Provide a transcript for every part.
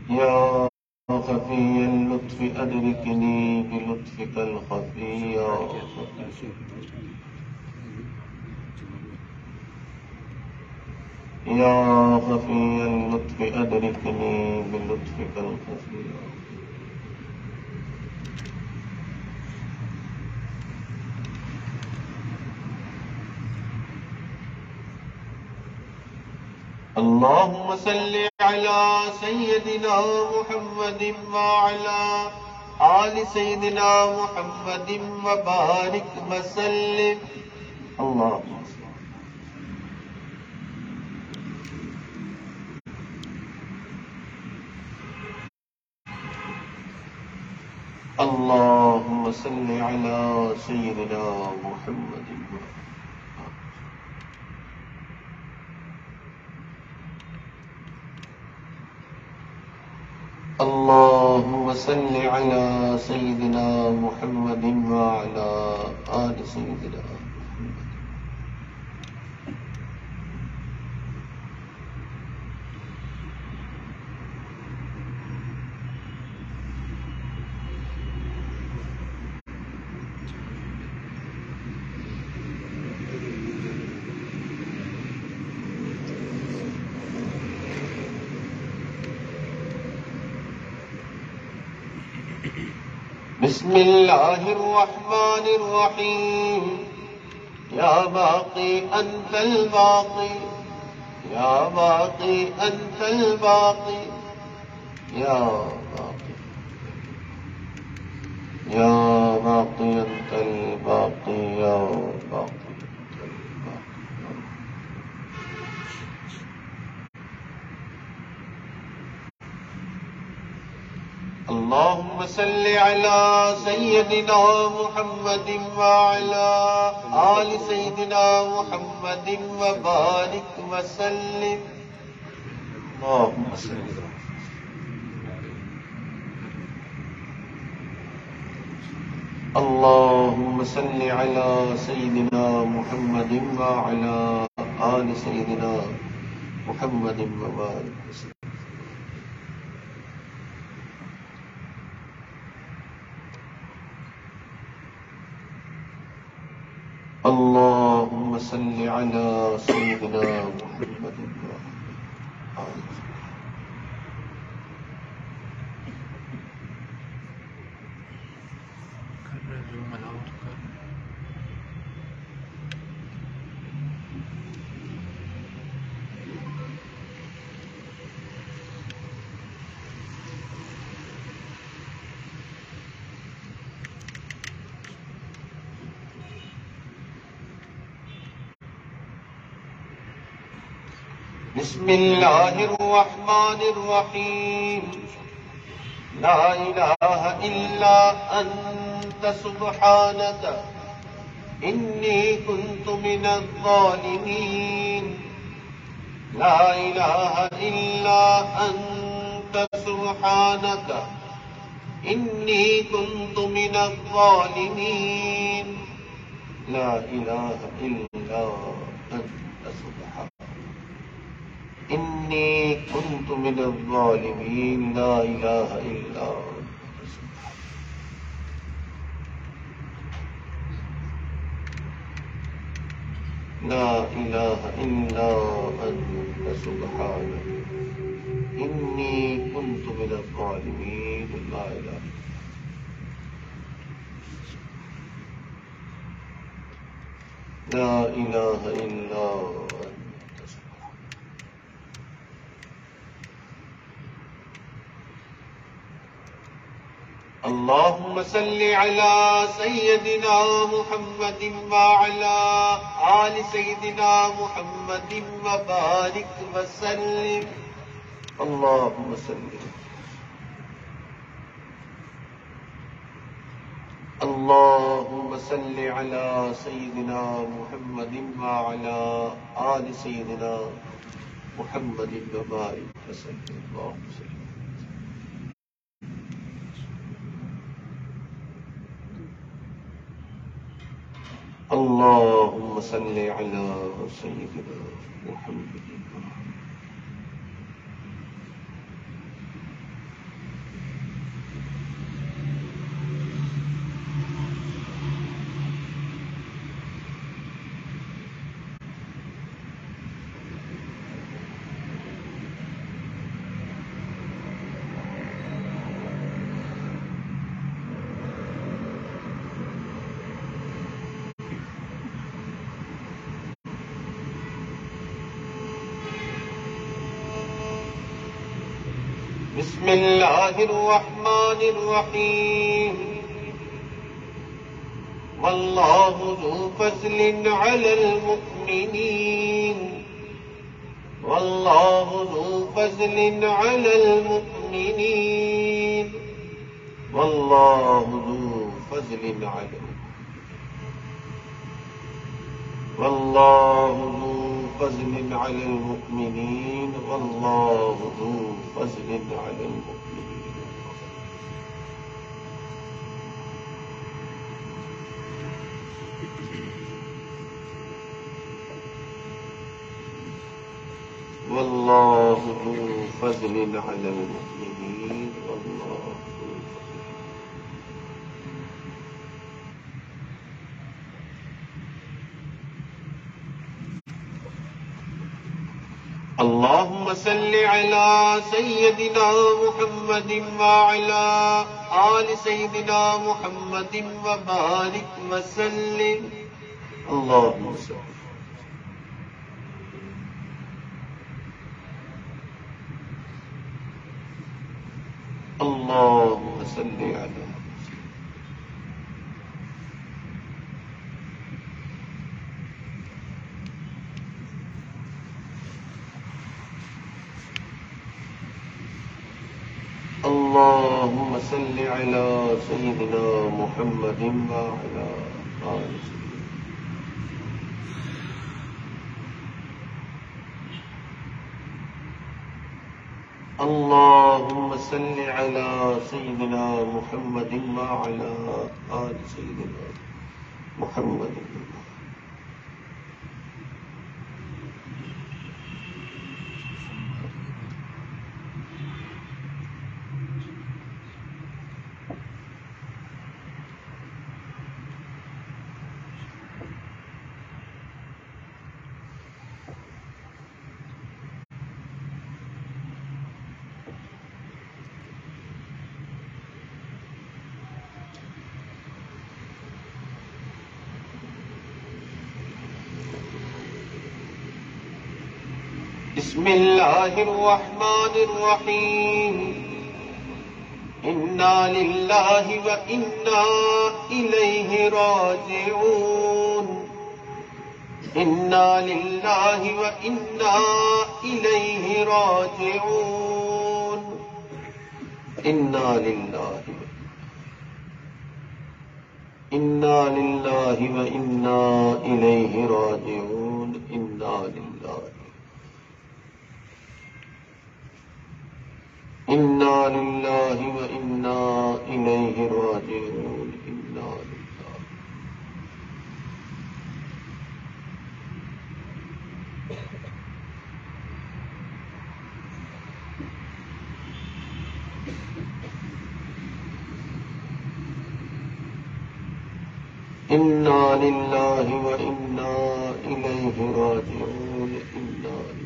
يا خفي اللطف أدركني بلطفك الخفي يا خفي يا خفي اللطف أدركني بلطفك الخفي. اللهم صل على سيدنا محمد وعلى آل سيدنا محمد وبارك وسلم. اللهم اللهم صل على سيدنا محمد. اللهم صل على سيدنا محمد وعلى آل سيدنا محمد. بسم الله الرحمن الرحيم. يا باقي أنت الباقي يا باقي أنت الباقي يا باقي يا باقي أنت الباقي يا باقي أنت الباقي. اللهم صل على سيدنا محمد وعلى آل سيدنا محمد وبارك وسلم. اللهم صل اللهم صل على سيدنا محمد وعلى آل سيدنا محمد وبارك وسلم. اللهم صل على سيدنا محمد وعلى آل بسم الله الرحمن الرحيم. لا إله إلا أنت سبحانك إني كنت من الظالمين. لا إله إلا أنت سبحانك إني كنت من الظالمين. لا إله إلا أنت سبحانك إني كنت من الظالمين. لا إله إلا أنت سبحانك. لا إله إلا أنت سبحانك إني كنت من الظالمين. لا إله لا إله إلا أنت سبحانك. اللهم صل على سيدنا محمد وعلى آل سيدنا محمد وبارك وسلم. اللهم صل اللهم صل على سيدنا محمد وعلى آل سيدنا محمد وبارك وسلم. اللهم صل اللهم صل على سيدنا محمد بسم الله الرحمن الرحيم والله ذو فضل على المؤمنين والله ذو فضل على المؤمنين والله ذو فضل على والله ذو فضل على المؤمنين والله ذو فضل على المؤمنين والله ذو فضل على المؤمنين والله ذو فضل. اللهم صل على سيدنا محمد وعلى آل سيدنا محمد وبارك وسلم. اللهم صل اللهم صل على اللهم صل على سيدنا محمد وعلى آل سيدنا. اللهم صل على سيدنا محمد وعلى آل سيدنا محمد. بسم الله الرحمن الرحيم إنا لله وإنا إليه راجعون إنا لله وإنا إليه راجعون إنا لله وإنا إليه راجعون إنا لله إنا لله وإنا إليه راجعون إنا لله. إنا لله وإنا إليه راجعون إنا لله.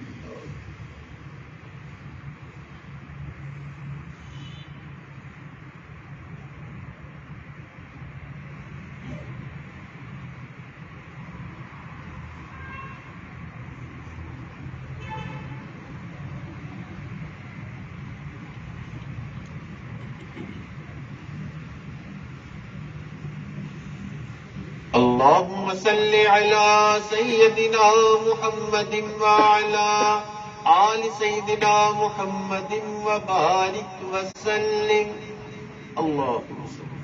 اللهم صل على سيدنا محمد وعلى آل سيدنا محمد وبارك وسلم. اللهم صل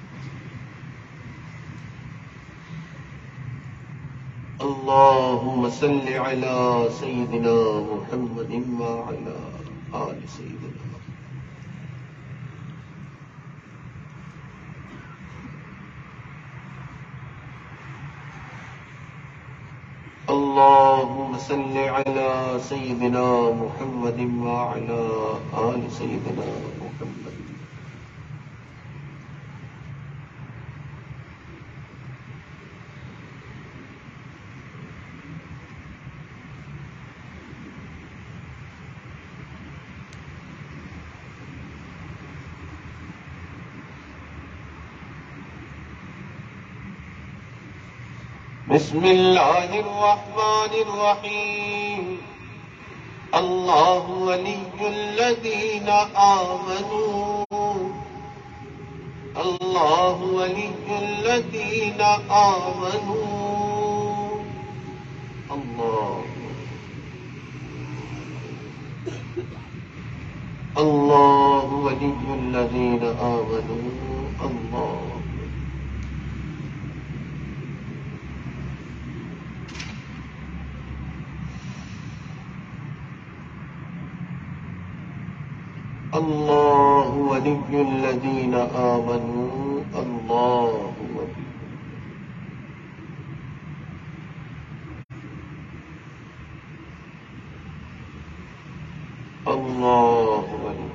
اللهم صل على سيدنا محمد وعلى آل سيدنا. اللهم صل على سيدنا محمد وعلى آل سيدنا محمد. بسم الله الرحمن الرحيم الله ولي الذين آمنوا الله ولي الذين آمنوا الله ولي الذين آمنوا الله ولي الذين آمنوا الله ولي الله ولي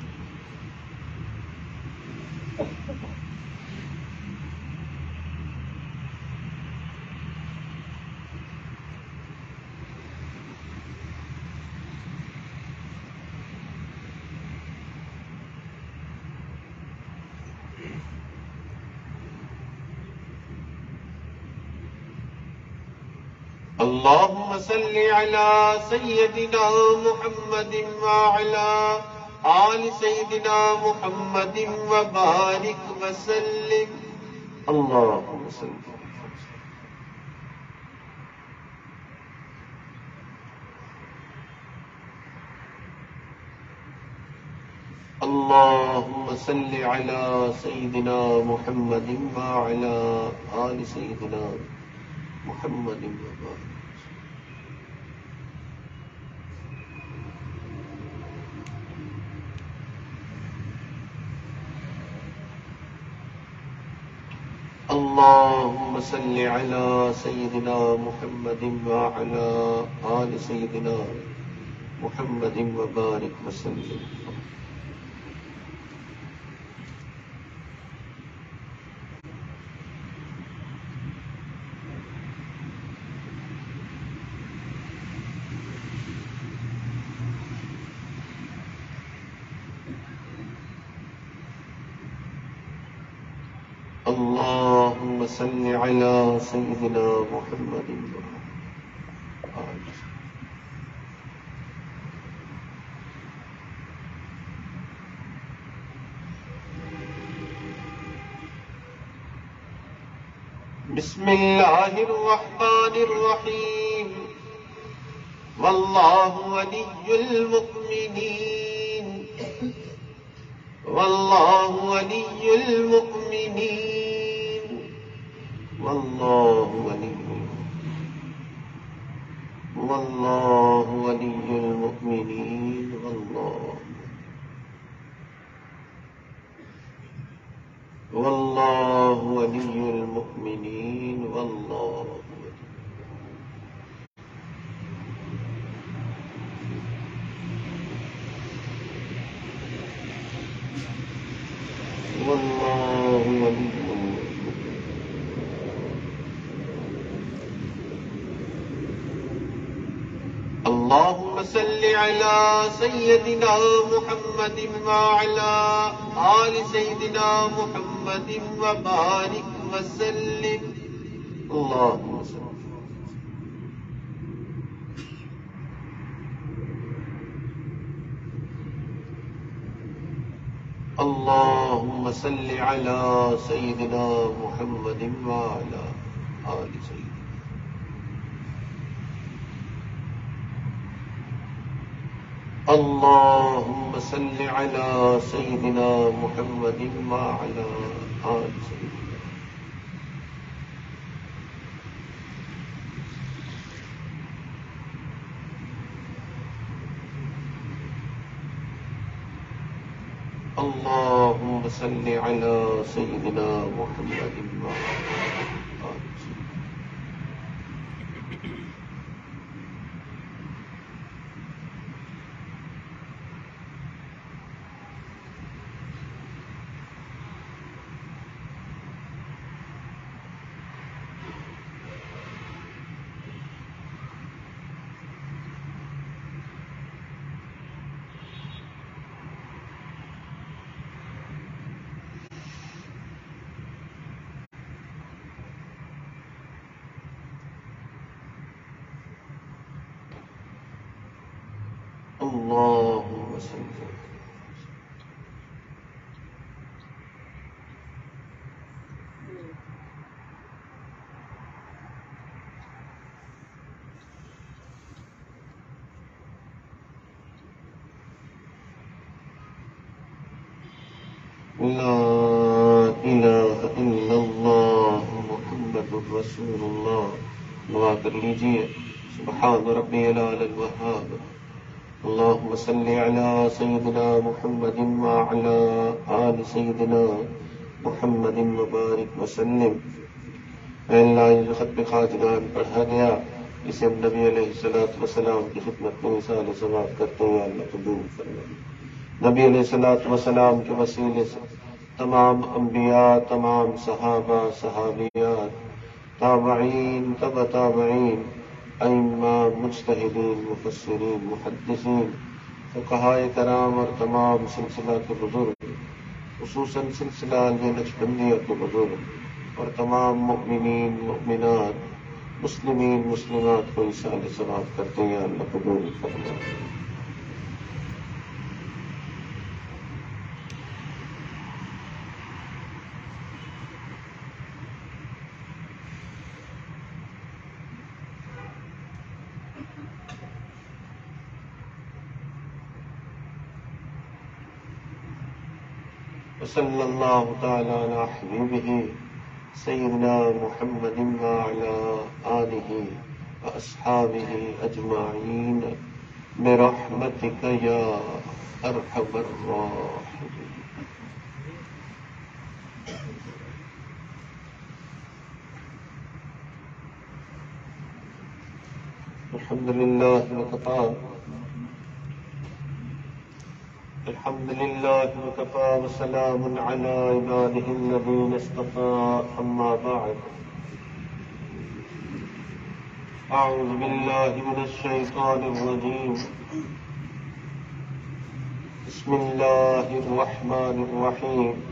اللهم صل على سيدنا محمد وعلى آل سيدنا محمد وبارك وسلم اللهم صل اللهم صل على سيدنا محمد وعلى آل سيدنا محمد وبارك اللهم صل على سيدنا محمد وعلى آل سيدنا محمد وبارك وسلم اللهم صل على سيدنا محمد بسم الله الرحمن الرحيم والله ولي المؤمنين والله ولي المؤمنين والله ولي المؤمنين والله ولي المؤمنين والله ولي اللهم صل على سيدنا محمد وعلى آل سيدنا محمد وبارك وسلم اللهم صل اللهم صل على سيدنا محمد وعلى آل سيدنا اللهم صل على سيدنا محمد وعلى آل سيدنا اللهم صل على سيدنا محمد وعلى آل سيدنا اللهم صل لا الہ الا اللہ محمد رسول اللہ. دعا کر لیجیے. سبحان ربی العلی الوہاب. اللهم صل على سيدنا محمد وعلى آل سيدنا محمد وبارک وسلم. اے اللہ، یہ جو ختم خواجگان پڑھا گیا اسے ہم نبی علیہ الصلوۃ والسلام کی خدمت میں مثال ثواب کرتے ہیں. اللہ قبول فرمائے. نبی علیہ الصلوۃ والسلام کے وسیلے سے تمام انبیاء، تمام صحابہ، صحابیات، تابعین، تبع تابعین، ائمہ، مجتہدین، مفسرین، محدثین، فقہائے کرام اور تمام سلسلہ کے بزرگ، خصوصاً سلسلہ نقشبندیہ کے بزرگ اور تمام مؤمنین، مؤمنات، مسلمین، مسلمات کو ایصال ثواب کرتے ہیں. اللہ قبول فرمائے. صلی اللہ تعالی علی حبیبہ سیدنا محمد وعلی آلہ واصحابہ اجمعین برحمتک یا ارحم الراحمین. الحمد للہ وکفی. الحمد لله وكفى وسلام على عباده الذين اصطفى. أما بعد، أعوذ بالله من الشيطان الرجيم. بسم الله الرحمن الرحيم.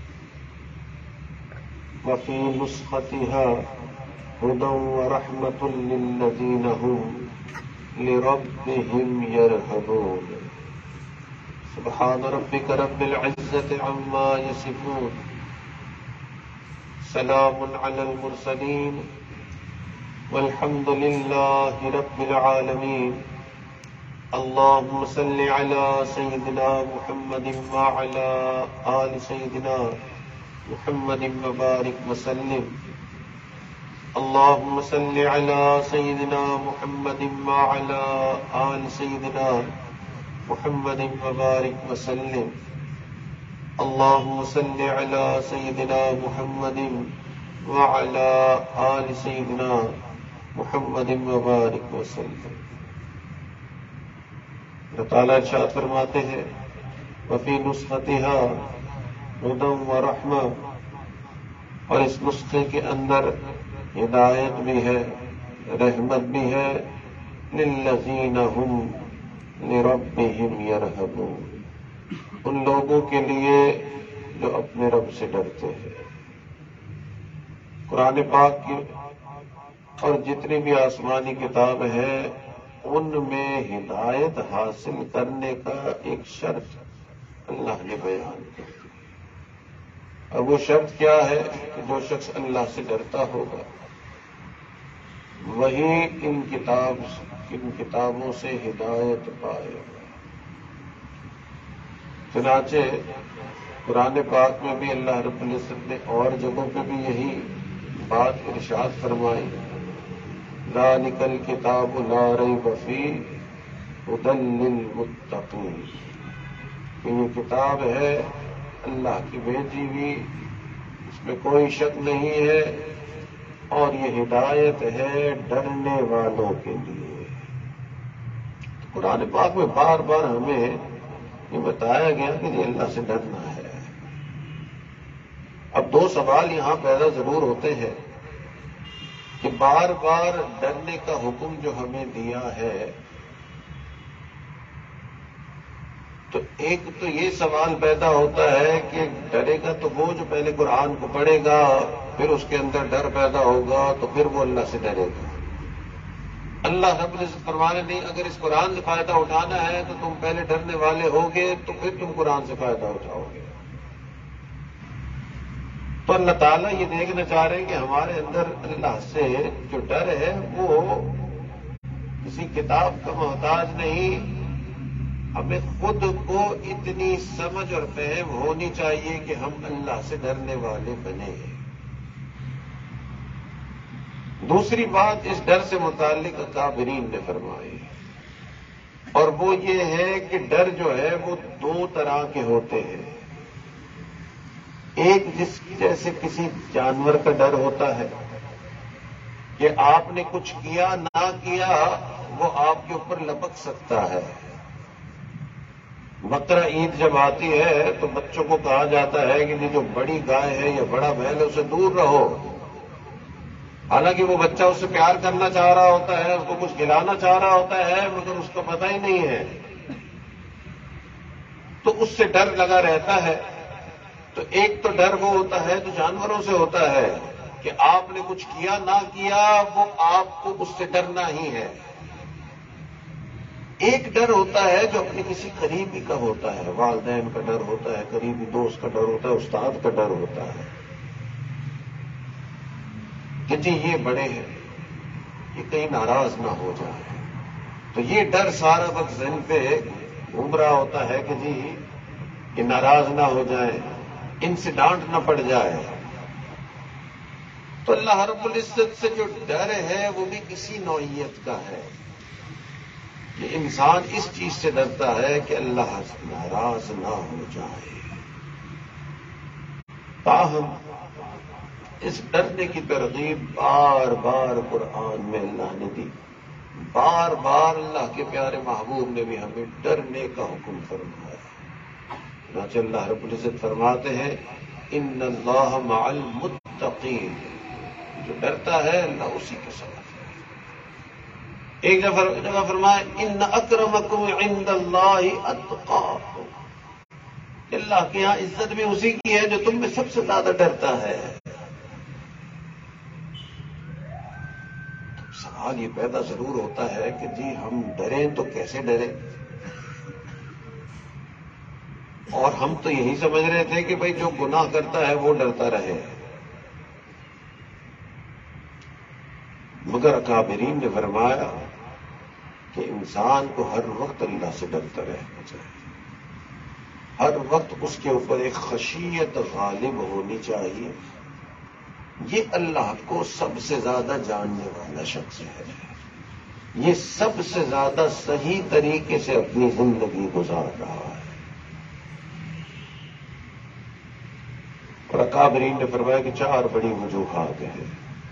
وفي نسختها هدى ورحمة للذين هم لربهم يرهبون. سبحان ربك رب العزة عما يصفون. سلام على المرسلين والحمد لله رب العالمين. اللهم صل على سيدنا محمد وعلى آل سيدنا محمد وبارك وسلم. اللهم صل على سيدنا محمد وعلى آل سيدنا محمد وبارک وسلم. اللهم صل على سيدنا محمد وعلى آل سيدنا محمد وبارک وسلم. اللہ تعالیٰ ارشاد فرماتے ہیں وفی نسختها هدى ورحمة، اور اس نسخے کے اندر ہدایت بھی ہے، رحمت بھی ہے. للذین هم لربهم يرهبون، ان لوگوں کے لیے جو اپنے رب سے ڈرتے ہیں. قرآن پاک کی اور جتنی بھی آسمانی کتاب ہے ان میں ہدایت حاصل کرنے کا ایک شرط اللہ نے بیان کر دی. اور وہ شرط کیا ہے کہ جو شخص اللہ سے ڈرتا ہوگا وہی ان کتابوں سے ہدایت پائے گا. چنانچہ قرآن پاک میں بھی اللہ رب العزت نے اور جگہوں پہ بھی یہی بات ارشاد فرمائی. ذالک الکتاب لا ریب فیہ ھدی للمتقین. یہ کتاب ہے اللہ کی بھیجی ہوئی، اس میں کوئی شک نہیں ہے، اور یہ ہدایت ہے ڈرنے والوں کے لیے. قرآن پاک میں بار بار ہمیں یہ بتایا گیا کہ یہ اللہ سے ڈرنا ہے. اب دو سوال یہاں پیدا ضرور ہوتے ہیں کہ بار بار ڈرنے کا حکم جو ہمیں دیا ہے، تو ایک تو یہ سوال پیدا ہوتا ہے کہ ڈرے گا تو وہ جو پہلے قرآن کو پڑھے گا، پھر اس کے اندر ڈر پیدا ہوگا، تو پھر وہ اللہ سے ڈرے گا. اللہ رب العزت فرمانے نہیں، اگر اس قرآن سے فائدہ اٹھانا ہے تو تم پہلے ڈرنے والے ہوگے تو پھر تم قرآن سے فائدہ اٹھاؤ گے۔ تو اللہ تعالیٰ یہ دیکھنا چاہ رہے ہیں کہ ہمارے اندر اللہ سے جو ڈر ہے وہ کسی کتاب کا محتاج نہیں، ہمیں خود کو اتنی سمجھ اور فہم ہونی چاہیے کہ ہم اللہ سے ڈرنے والے بنے۔ دوسری بات اس ڈر سے متعلق اکابرین نے فرمائی، اور وہ یہ ہے کہ ڈر جو ہے وہ دو طرح کے ہوتے ہیں۔ ایک جیسے کسی جانور کا ڈر ہوتا ہے کہ آپ نے کچھ کیا نہ کیا وہ آپ کے اوپر لپک سکتا ہے۔ بقرہ عید جب آتی ہے تو بچوں کو کہا جاتا ہے کہ جو بڑی گائے ہے یا بڑا بیل ہے اسے دور رہو، حالانکہ وہ بچہ اس سے پیار کرنا چاہ رہا ہوتا ہے، اس کو کچھ کھلانا چاہ رہا ہوتا ہے، مگر اس کو پتہ ہی نہیں ہے، تو اس سے ڈر لگا رہتا ہے۔ تو ایک تو ڈر وہ ہوتا ہے جو جانوروں سے ہوتا ہے کہ آپ نے کچھ کیا نہ کیا وہ آپ کو اس سے ڈرنا ہی ہے۔ ایک ڈر ہوتا ہے جو اپنے کسی قریبی کا ہوتا ہے، والدین کا ڈر ہوتا ہے، قریبی دوست کا ڈر ہوتا ہے، استاد کا ڈر ہوتا ہے کہ جی یہ بڑے ہیں، یہ کہیں ناراض نہ ہو جائے۔ تو یہ ڈر سارا وقت ذہن پہ گھوم رہا ہوتا ہے کہ جی یہ ناراض نہ ہو جائیں، ان سے ڈانٹ نہ پڑ جائے۔ تو اللہ رب العزت سے جو ڈر ہے وہ بھی کسی نوعیت کا ہے کہ انسان اس چیز سے ڈرتا ہے کہ اللہ ناراض نہ ہو جائے۔ تاہم اس ڈرنے کی ترغیب بار بار قرآن میں اللہ نے دی، بار بار اللہ کے پیارے محبوب نے بھی ہمیں ڈرنے کا حکم فرمایا۔ چنانچہ اللہ رب العزت فرماتے ہیں ان اللہ مع المتقین، جو ڈرتا ہے اللہ اسی کے ساتھ ہے۔ ایک جگہ فرمایا ان اکرمکم عند اللہ اتقاکم، اللہ کے یہاں عزت بھی اسی کی ہے جو تم میں سب سے زیادہ ڈرتا ہے۔ سوال یہ پیدا ضرور ہوتا ہے کہ جی ہم ڈریں تو کیسے ڈریں؟ اور ہم تو یہی سمجھ رہے تھے کہ بھئی جو گناہ کرتا ہے وہ ڈرتا رہے، مگر اکابرین نے فرمایا کہ انسان کو ہر وقت اللہ سے ڈرتا رہنا چاہیے، ہر وقت اس کے اوپر ایک خشیت غالب ہونی چاہیے۔ یہ اللہ کو سب سے زیادہ جاننے والا شخص ہے، یہ سب سے زیادہ صحیح طریقے سے اپنی زندگی گزار رہا ہے۔ اور اکابرین نے فرمایا کہ چار بڑی وجوہات ہیں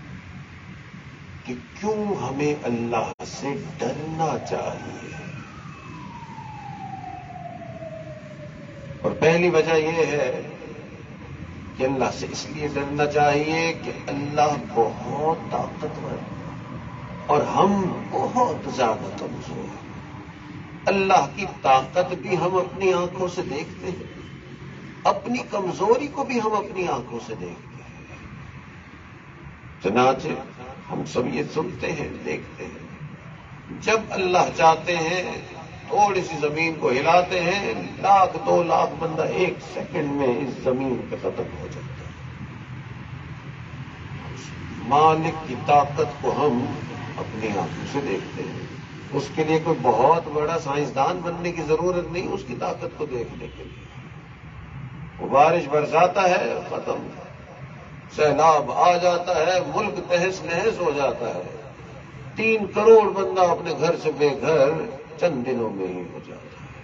کہ کیوں ہمیں اللہ سے ڈرنا چاہیے۔ اور پہلی وجہ یہ ہے کہ اللہ سے اس لیے ڈرنا چاہیے کہ اللہ بہت طاقتور اور ہم بہت زیادہ کمزور ہیں۔ اللہ کی طاقت بھی ہم اپنی آنکھوں سے دیکھتے ہیں، اپنی کمزوری کو بھی ہم اپنی آنکھوں سے دیکھتے ہیں۔ چنانچہ ہم سب یہ سنتے ہیں، دیکھتے ہیں، جب اللہ چاہتے ہیں تھوڑی سی زمین کو ہلاتے ہیں، 1,00,000 2,00,000 بندہ ایک سیکنڈ میں اس زمین پہ ختم ہو جاتا ہے۔ مالک کی طاقت کو ہم اپنی آنکھوں سے دیکھتے ہیں، اس کے لیے کوئی بہت بڑا سائنسدان بننے کی ضرورت نہیں اس کی طاقت کو دیکھنے کے لیے۔ وہ بارش برساتا ہے، ختم، سیلاب آ جاتا ہے، ملک تہس نہس ہو جاتا ہے، 3 کروڑ بندہ اپنے گھر سے بے گھر چند دنوں میں ہی ہو جاتا ہے۔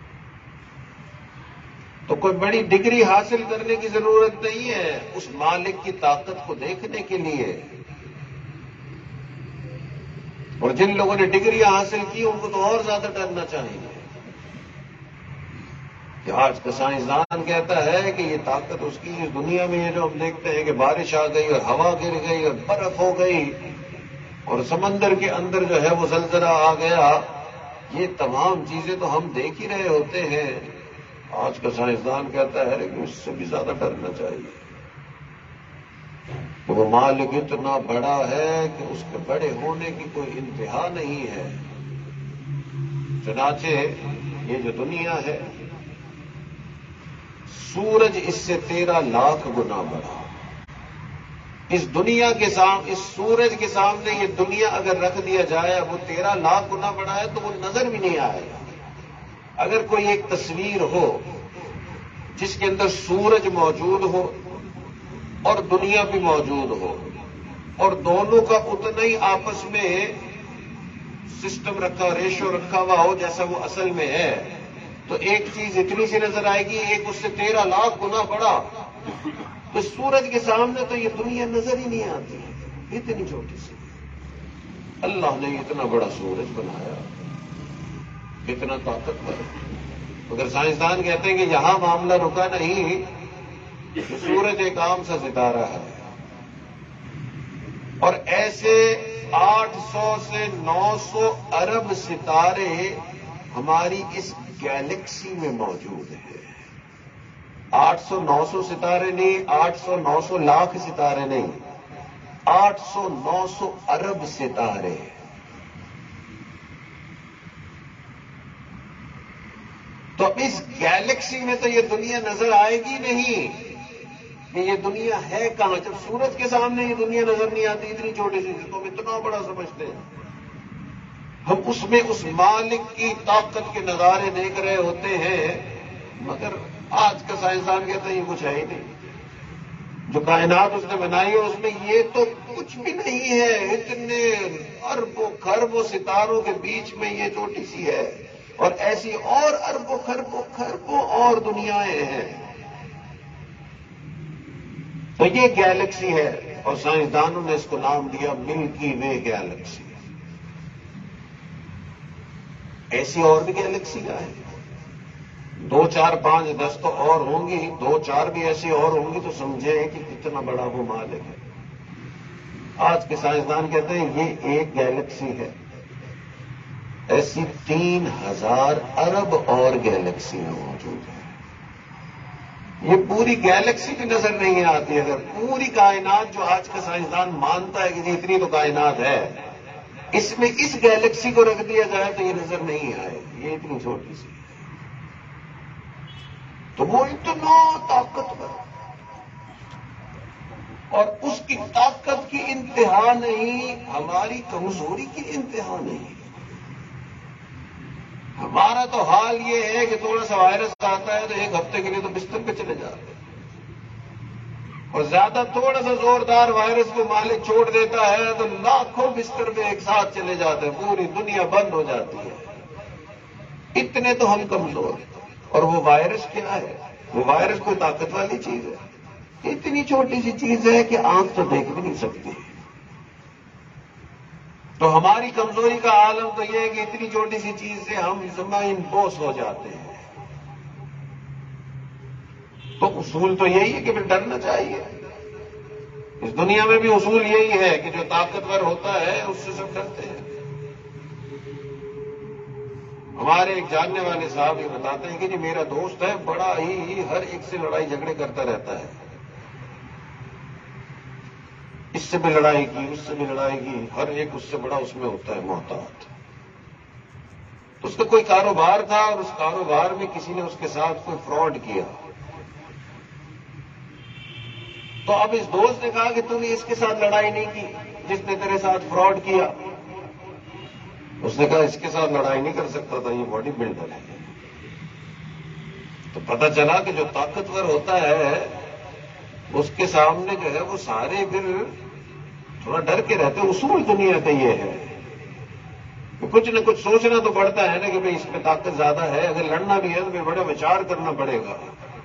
تو کوئی بڑی ڈگری حاصل کرنے کی ضرورت نہیں ہے اس مالک کی طاقت کو دیکھنے کے لیے۔ اور جن لوگوں نے ڈگریاں حاصل کی ان کو تو اور زیادہ ڈرنا چاہیے کہ آج کا سائنسدان کہتا ہے کہ یہ طاقت اس کی اس دنیا میں یہ جو ہم دیکھتے ہیں کہ بارش آ گئی اور ہوا گر گئی اور برف ہو گئی اور سمندر کے اندر جو ہے وہ زلزلہ آ گیا، یہ تمام چیزیں تو ہم دیکھ ہی رہے ہوتے ہیں۔ آج کا سائنسدان کہتا ہے کہ اس سے بھی زیادہ ڈرنا چاہیے۔ وہ مالک اتنا بڑا ہے کہ اس کے بڑے ہونے کی کوئی انتہا نہیں ہے۔ چنانچہ یہ جو دنیا ہے، سورج اس سے 13 لاکھ گنا بڑا۔ اس دنیا کے سامنے، اس سورج کے سامنے یہ دنیا اگر رکھ دیا جائے، وہ 13 لاکھ گنا بڑا ہے تو وہ نظر بھی نہیں آئے گا۔ اگر کوئی ایک تصویر ہو جس کے اندر سورج موجود ہو اور دنیا بھی موجود ہو، اور دونوں کا اتنا ہی آپس میں سسٹم رکھا، ریشو رکھا ہوا ہو جیسا وہ اصل میں ہے، تو ایک چیز اتنی سی نظر آئے گی، ایک اس سے 13 لاکھ گنا بڑا۔ تو سورج کے سامنے تو یہ دنیا نظر ہی نہیں آتی، اتنی چھوٹی سی۔ اللہ نے اتنا بڑا سورج بنایا، اتنا طاقتور۔ مگر سائنسدان کہتے ہیں کہ یہاں معاملہ رکا نہیں، سورج ایک عام سا ستارہ ہے، اور ایسے 800 سے 900 ارب ستارے ہماری اس گیلیکسی میں موجود ہیں۔ 800 900 ستارے نہیں، 800 900 لاکھ ستارے نہیں، 800 900 ارب ستارے۔ تو اس گیلیکسی میں تو یہ دنیا نظر آئے گی نہیں کہ یہ دنیا ہے کہاں۔ جب سورج کے سامنے یہ دنیا نظر نہیں آتی، اتنی چھوٹی سی، تو ہم اتنا بڑا سمجھتے ہیں۔ ہم اس میں اس مالک کی طاقت کے نظارے دیکھ رہے ہوتے ہیں، مگر آج کا سائنسدان کہتا ہے یہ کچھ ہے ہی نہیں۔ جو کائنات اس نے بنائی ہے اس میں یہ تو کچھ بھی نہیں ہے، اتنے اربوں خربوں ستاروں کے بیچ میں یہ چھوٹی سی ہے، اور ایسی اور اربوں خربوں اور دنیایں ہیں۔ تو یہ گیلیکسی ہے، اور سائنسدانوں نے اس کو نام دیا ملکی وے گیلیکسی۔ ایسی اور بھی گیلیکسی ہے، 2 4 5 10 تو اور ہوں گی، 2 4 بھی ایسی اور ہوں گی، تو سمجھیں کہ کتنا بڑا وہ مالک ہے۔ آج کے سائنسدان کہتے ہیں یہ ایک گیلیکسی ہے، ایسی 3000 ارب اور گیلیکسی میں موجود ہے۔ یہ پوری گیلیکسی بھی نظر نہیں آتی۔ اگر پوری کائنات جو آج کا سائنسدان مانتا ہے کہ اتنی تو کائنات ہے، اس میں اس گیلیکسی کو رکھ دیا جائے تو یہ نظر نہیں آئے، یہ اتنی چھوٹی سی۔ تو وہ اتنا طاقتور، اور اس کی طاقت کی انتہا نہیں، ہماری کمزوری کی انتہا نہیں۔ ہمارا تو حال یہ ہے کہ تھوڑا سا وائرس آتا ہے تو 1 ہفتے کے لیے تو بستر پہ چلے جاتے ہیں، اور زیادہ تھوڑا سا زوردار وائرس کو مالک چھوڑ دیتا ہے تو لاکھوں بستر میں ایک ساتھ چلے جاتے ہیں، پوری دنیا بند ہو جاتی ہے۔ اتنے تو ہم کمزور ہیں۔ اور وہ وائرس کیا ہے؟ وہ وائرس کوئی طاقت والی چیز ہے؟ اتنی چھوٹی سی چیز ہے کہ آنکھ تو دیکھ بھی نہیں سکتی۔ تو ہماری کمزوری کا عالم تو یہ ہے کہ اتنی چھوٹی سی چیز سے ہم زمین بوس ہو جاتے ہیں۔ تو اصول تو یہی ہے کہ پھر ڈرنا چاہیے۔ اس دنیا میں بھی اصول یہی ہے کہ جو طاقتور ہوتا ہے اس سے سب ڈرتے ہیں۔ ہمارے ایک جاننے والے صاحب یہ بتاتے ہیں کہ جی میرا دوست ہے، بڑا ہی ہر ایک سے لڑائی جھگڑے کرتا رہتا ہے، اس سے بھی لڑائی کی، اس سے بھی لڑائی کی، ہر ایک اس سے بڑا اس میں ہوتا ہے محتاط۔ تو اس کا کوئی کاروبار تھا، اور اس کاروبار میں کسی نے اس کے ساتھ کوئی فراڈ کیا۔ تو اب اس دوست نے کہا کہ تم نے اس کے ساتھ لڑائی نہیں کی جس نے تیرے ساتھ فراڈ کیا۔ اس نے کہا اس کے ساتھ لڑائی نہیں کر سکتا تھا، یہ باڈی بلڈر ہے۔ تو پتہ چلا کہ جو طاقتور ہوتا ہے اس کے سامنے جو ہے وہ سارے پھر تھوڑا ڈر کے رہتے۔ اصول دنیا کا یہ ہے کہ کچھ نہ کچھ سوچنا تو پڑتا ہے نا کہ بھئی اس میں طاقت زیادہ ہے، اگر لڑنا بھی ہے تو پھر بڑا وچار کرنا پڑے گا۔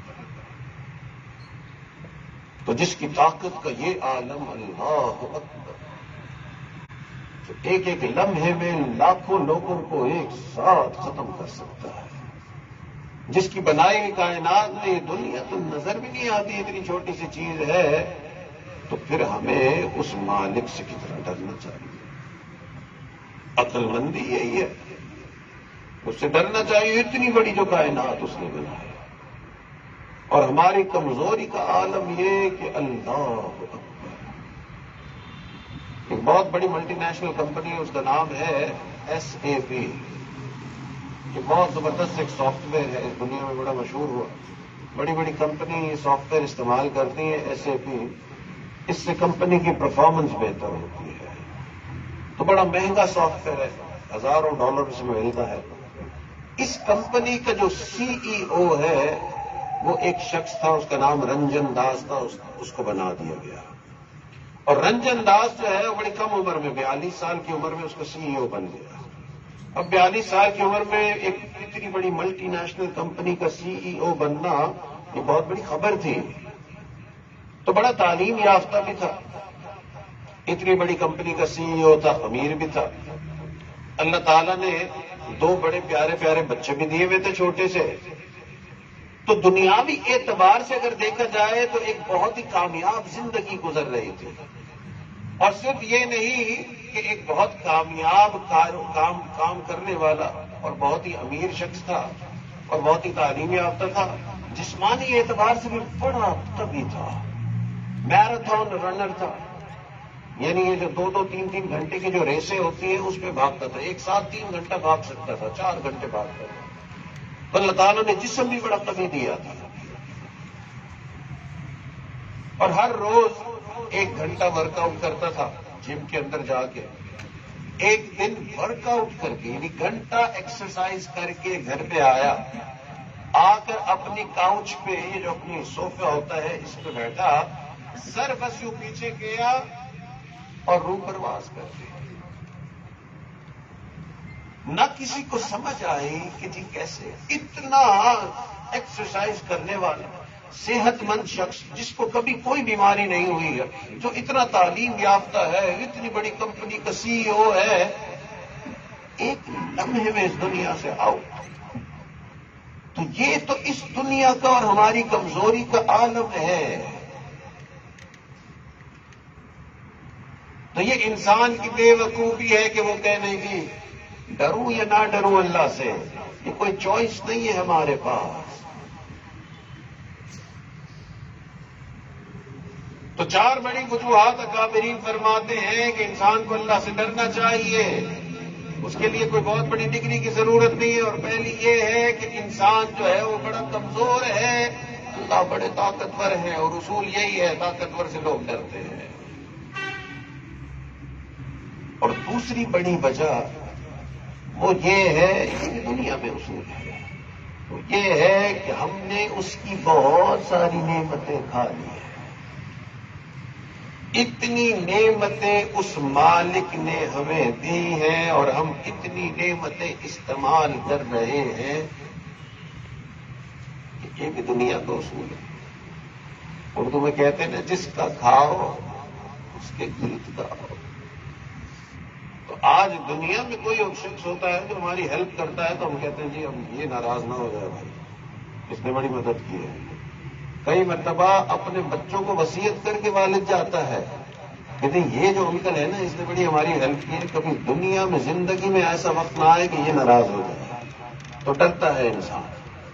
تو جس کی طاقت کا یہ عالم، اللہ اکبر، تو ایک ایک لمحے میں لاکھوں لوگوں کو ایک ساتھ ختم کر سکتا ہے۔ جس کی بنائی ہوئی کائنات میں یہ دنیا تو نظر بھی نہیں آتی، اتنی چھوٹی سی چیز ہے، تو پھر ہمیں اس مالک سے کتنا ڈرنا چاہیے۔ عقل مندی یہی ہے، اس سے ڈرنا چاہیے، اتنی بڑی جو کائنات اس نے بنائی۔ اور ہماری کمزوری کا عالم یہ کہ اللہ اکبر، ایک بہت بڑی ملٹی نیشنل کمپنی ہے، اس کا نام ہے SAP. یہ بہت زبردست ایک سافٹ ویئر ہے، اس دنیا میں بڑا مشہور ہوا. بڑی بڑی کمپنی یہ سافٹ ویئر استعمال کرتی ہیں SAP. اس سے کمپنی کی پرفارمنس بہتر ہوتی ہے. تو بڑا مہنگا سافٹ ویئر ہے، ہزاروں ڈالر اس میں ملتا ہے. اس کمپنی کا جو CEO ہے وہ ایک شخص تھا، اس کا نام رنجن داس تھا. اس کو بنا دیا گیا. اور رنجن داس جو ہے وہ بڑی کم عمر میں 42 سال کی عمر میں اس کا CEO بن گیا. اب 42 سال کی عمر میں ایک اتنی بڑی ملٹی نیشنل کمپنی کا CEO بننا یہ بہت بڑی خبر تھی. تو بڑا تعلیم یافتہ بھی تھا، اتنی بڑی کمپنی کا CEO تھا، امیر بھی تھا. اللہ تعالیٰ نے 2 بڑے پیارے پیارے بچے بھی دیے ہوئے تھے چھوٹے سے. تو دنیاوی اعتبار سے اگر دیکھا جائے تو ایک بہت ہی کامیاب زندگی گزر رہی تھی. اور صرف یہ نہیں کہ ایک بہت کامیاب کام کرنے والا اور بہت ہی امیر شخص تھا اور بہت ہی تعلیم یافتہ تھا، جسمانی اعتبار سے بھی بڑا قوی تھا. میراتھن رنر تھا، یعنی یہ جو 2-2 3-3 گھنٹے کی جو ریسیں ہوتی ہیں اس میں بھاگتا تھا. ایک ساتھ 3 گھنٹہ بھاگ سکتا تھا، 4 گھنٹے بھاگتا تھا. تو اللہ تعالیٰ نے جسم بھی بڑا قوی دیا تھا. اور ہر روز 1 گھنٹہ ورک آؤٹ کرتا تھا جم کے اندر جا کے. ایک دن ورک آؤٹ کر کے یعنی گھنٹہ ایکسرسائز کر کے گھر پہ آیا، آ کر اپنی کاؤچ پہ، یہ جو اپنی صوفہ ہوتا ہے اس پہ بیٹھا، سر بس یوں پیچھے کیا اور روح پرواز کر دی. نہ کسی کو سمجھ آئی کہ جی کیسے اتنا ایکسرسائز کرنے والا صحت مند شخص جس کو کبھی کوئی بیماری نہیں ہوئی ہے، جو اتنا تعلیم یافتہ ہے، اتنی بڑی کمپنی کا CEO ہے، ایک لمحے میں اس دنیا سے آؤٹ. تو یہ تو اس دنیا کا اور ہماری کمزوری کا عالم ہے. تو یہ انسان کی بے وقوفی ہے کہ وہ کہنے کی ڈروں یا نہ ڈروں اللہ سے، یہ کوئی چوائس نہیں ہے ہمارے پاس. تو 4 بڑی وجوہات اکابرین فرماتے ہیں کہ انسان کو اللہ سے ڈرنا چاہیے. اس کے لیے کوئی بہت بڑی ڈگری کی ضرورت نہیں ہے. اور پہلی یہ ہے کہ انسان جو ہے وہ بڑا کمزور ہے، اللہ بڑے طاقتور ہیں، اور اصول یہی ہے طاقتور سے لوگ ڈرتے ہیں. اور دوسری بڑی وجہ وہ یہ ہے، یہ دنیا میں اصول ہے، وہ یہ ہے کہ ہم نے اس کی بہت ساری نعمتیں کھا لی ہیں. اتنی نعمتیں اس مالک نے ہمیں دی ہیں اور ہم اتنی نعمتیں استعمال کر رہے ہیں. یہ بھی دنیا کا اصول ہے. اردو میں کہتے ہیں نا، جس کا کھاؤ اس کے گیت گاؤ. تو آج دنیا میں کوئی شخص ہوتا ہے جو ہماری ہیلپ کرتا ہے تو ہم کہتے ہیں جی ہم یہ ناراض نہ ہو جائے بھائی، اس نے بڑی مدد کی ہے. کئی مرتبہ اپنے بچوں کو وصیت کر کے والد جاتا ہے کہ نہیں یہ جو انکل ہے نا اس نے بڑی ہماری ہیلپ کی ہے، کبھی دنیا میں زندگی میں ایسا وقت نہ آئے کہ یہ ناراض ہو جائے. تو ڈرتا ہے انسان.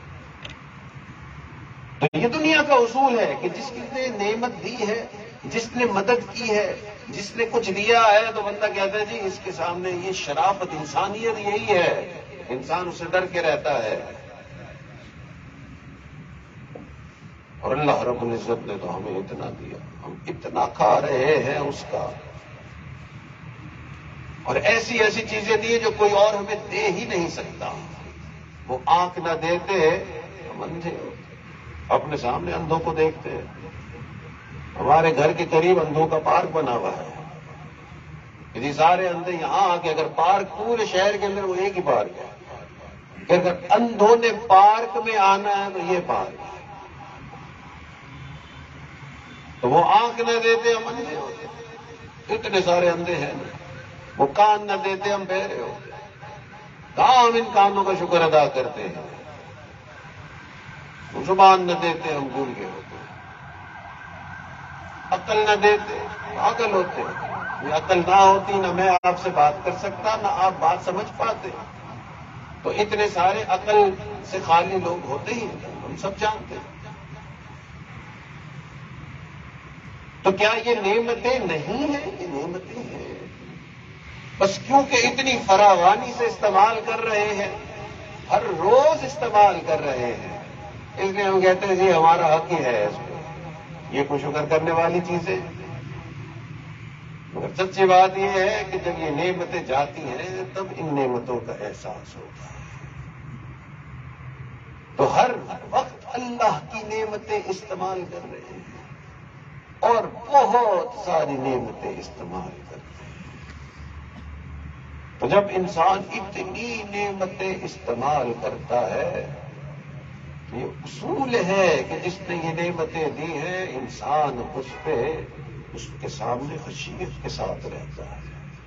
تو یہ دنیا کا اصول ہے کہ جس نے نعمت دی ہے، جس نے مدد کی ہے، جس نے کچھ دیا ہے، تو بندہ کہتا ہے جی اس کے سامنے یہ شرافت انسانیت یہی ہے. انسان اسے ڈر کے رہتا ہے. اور اللہ رب العزت نے تو ہمیں اتنا دیا، ہم اتنا کھا رہے ہیں اس کا. اور ایسی ایسی چیزیں دی جو کوئی اور ہمیں دے ہی نہیں سکتا. وہ آنکھ نہ دیتے ہم اندھے ہوتے. اپنے سامنے اندھوں کو دیکھتے ہیں. ہمارے گھر کے قریب اندھوں کا پارک بنا ہوا ہے. یعنی سارے اندھے یہاں آ کے، اگر پارک پورے شہر کے اندر وہ ایک ہی پارک ہے، کہ اگر اندھوں نے پارک میں آنا ہے تو یہ پارک ہے. تو وہ آنکھ نہ دیتے ہم اندھے ہوتے. اتنے سارے اندھے ہیں. وہ کان نہ دیتے ہم بہرے ہوتے. کہاں ہم ان کانوں کا شکر ادا کرتے ہیں. وہ زبان نہ دیتے ہم گونگے ہوتے. عقل نہ دیتے پاگل ہوتے. یہ عقل نہ ہوتی نہ میں آپ سے بات کر سکتا، نہ آپ بات سمجھ پاتے. تو اتنے سارے عقل سے خالی لوگ ہوتے ہی ہم سب جانتے ہیں. تو کیا یہ نعمتیں نہیں ہیں؟ یہ نعمتیں ہیں، بس کیونکہ اتنی فراوانی سے استعمال کر رہے ہیں، ہر روز استعمال کر رہے ہیں، اس لیے ہم کہتے ہیں جی ہمارا حق ہی ہے اس پہ، یہ کو شکر کرنے والی چیزیں۔ مگر سچی بات یہ ہے کہ جب یہ نعمتیں جاتی ہیں تب ان نعمتوں کا احساس ہوتا ہے۔ تو ہر وقت اللہ کی نعمتیں استعمال کر رہے ہیں اور بہت ساری نعمتیں استعمال کر رہے ہیں۔ تو جب انسان اتنی نعمتیں استعمال کرتا ہے، یہ اصول ہے کہ جس نے یہ نعمتیں دی ہیں انسان اس کے سامنے خشیت کے ساتھ رہتا ہے۔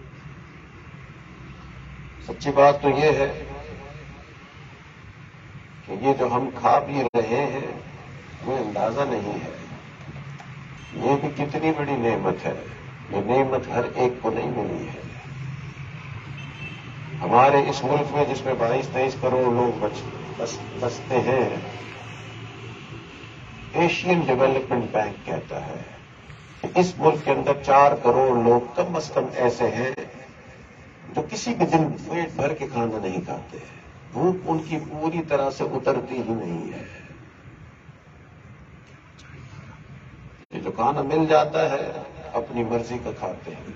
سچی بات تو یہ ہے کہ یہ جو ہم کھا پی رہے ہیں ہمیں اندازہ نہیں ہے، یہ بھی کتنی بڑی نعمت ہے، یہ نعمت ہر ایک کو نہیں ملی ہے۔ ہمارے اس ملک میں جس میں 22-23 کروڑ لوگ بستے ہیں، ایشین ڈیولپمنٹ بینک کہتا ہے کہ اس ملک کے اندر 4 کروڑ لوگ کم از کم ایسے ہیں جو کسی بھی دن پیٹ بھر کے کھانا نہیں کھاتے، بھوک ان کی پوری طرح سے اترتی ہی نہیں ہے۔ یہ جو کھانا مل جاتا ہے اپنی مرضی کا کھاتے ہیں،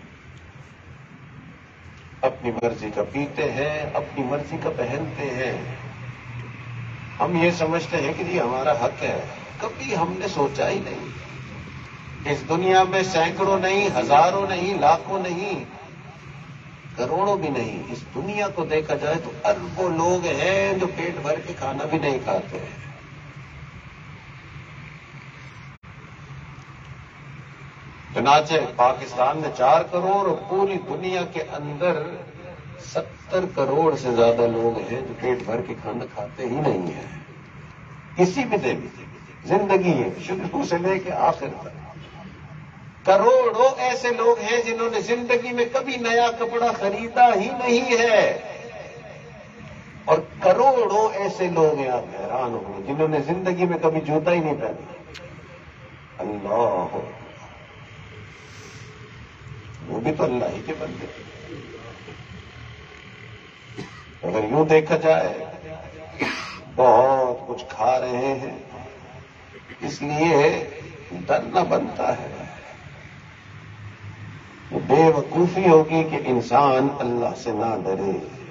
اپنی مرضی کا پیتے ہیں، اپنی مرضی کا پہنتے ہیں۔ ہم یہ سمجھتے ہیں کہ جی ہمارا حق ہے، کبھی ہم نے سوچا ہی نہیں۔ اس دنیا میں سینکڑوں نہیں، ہزاروں نہیں، لاکھوں نہیں، کروڑوں بھی نہیں، اس دنیا کو دیکھا جائے تو اربوں لوگ ہیں جو پیٹ بھر کے کھانا بھی نہیں کھاتے ہیں۔ چنانچہ پاکستان میں 4 کروڑ اور پوری دنیا کے اندر 70 کروڑ سے زیادہ لوگ ہیں جو پیٹ بھر کے کھانا کھاتے ہی نہیں ہیں کسی بھی دن زندگی ہے، شروع سے لے کے آخر تک۔ کروڑوں ایسے لوگ ہیں جنہوں نے زندگی میں کبھی نیا کپڑا خریدا ہی نہیں ہے، اور کروڑوں ایسے لوگ ہیں آپ حیران ہوں گے جنہوں نے زندگی میں کبھی جوتا ہی نہیں پہنا۔ اللہ، وہ بھی تو اللہ ہی کے بندے۔ اگر یوں دیکھا جائے بہت کچھ کھا رہے ہیں، اس لیے ڈرنا بنتا ہے۔ بے وقوفی ہوگی کہ انسان اللہ سے نہ ڈرے۔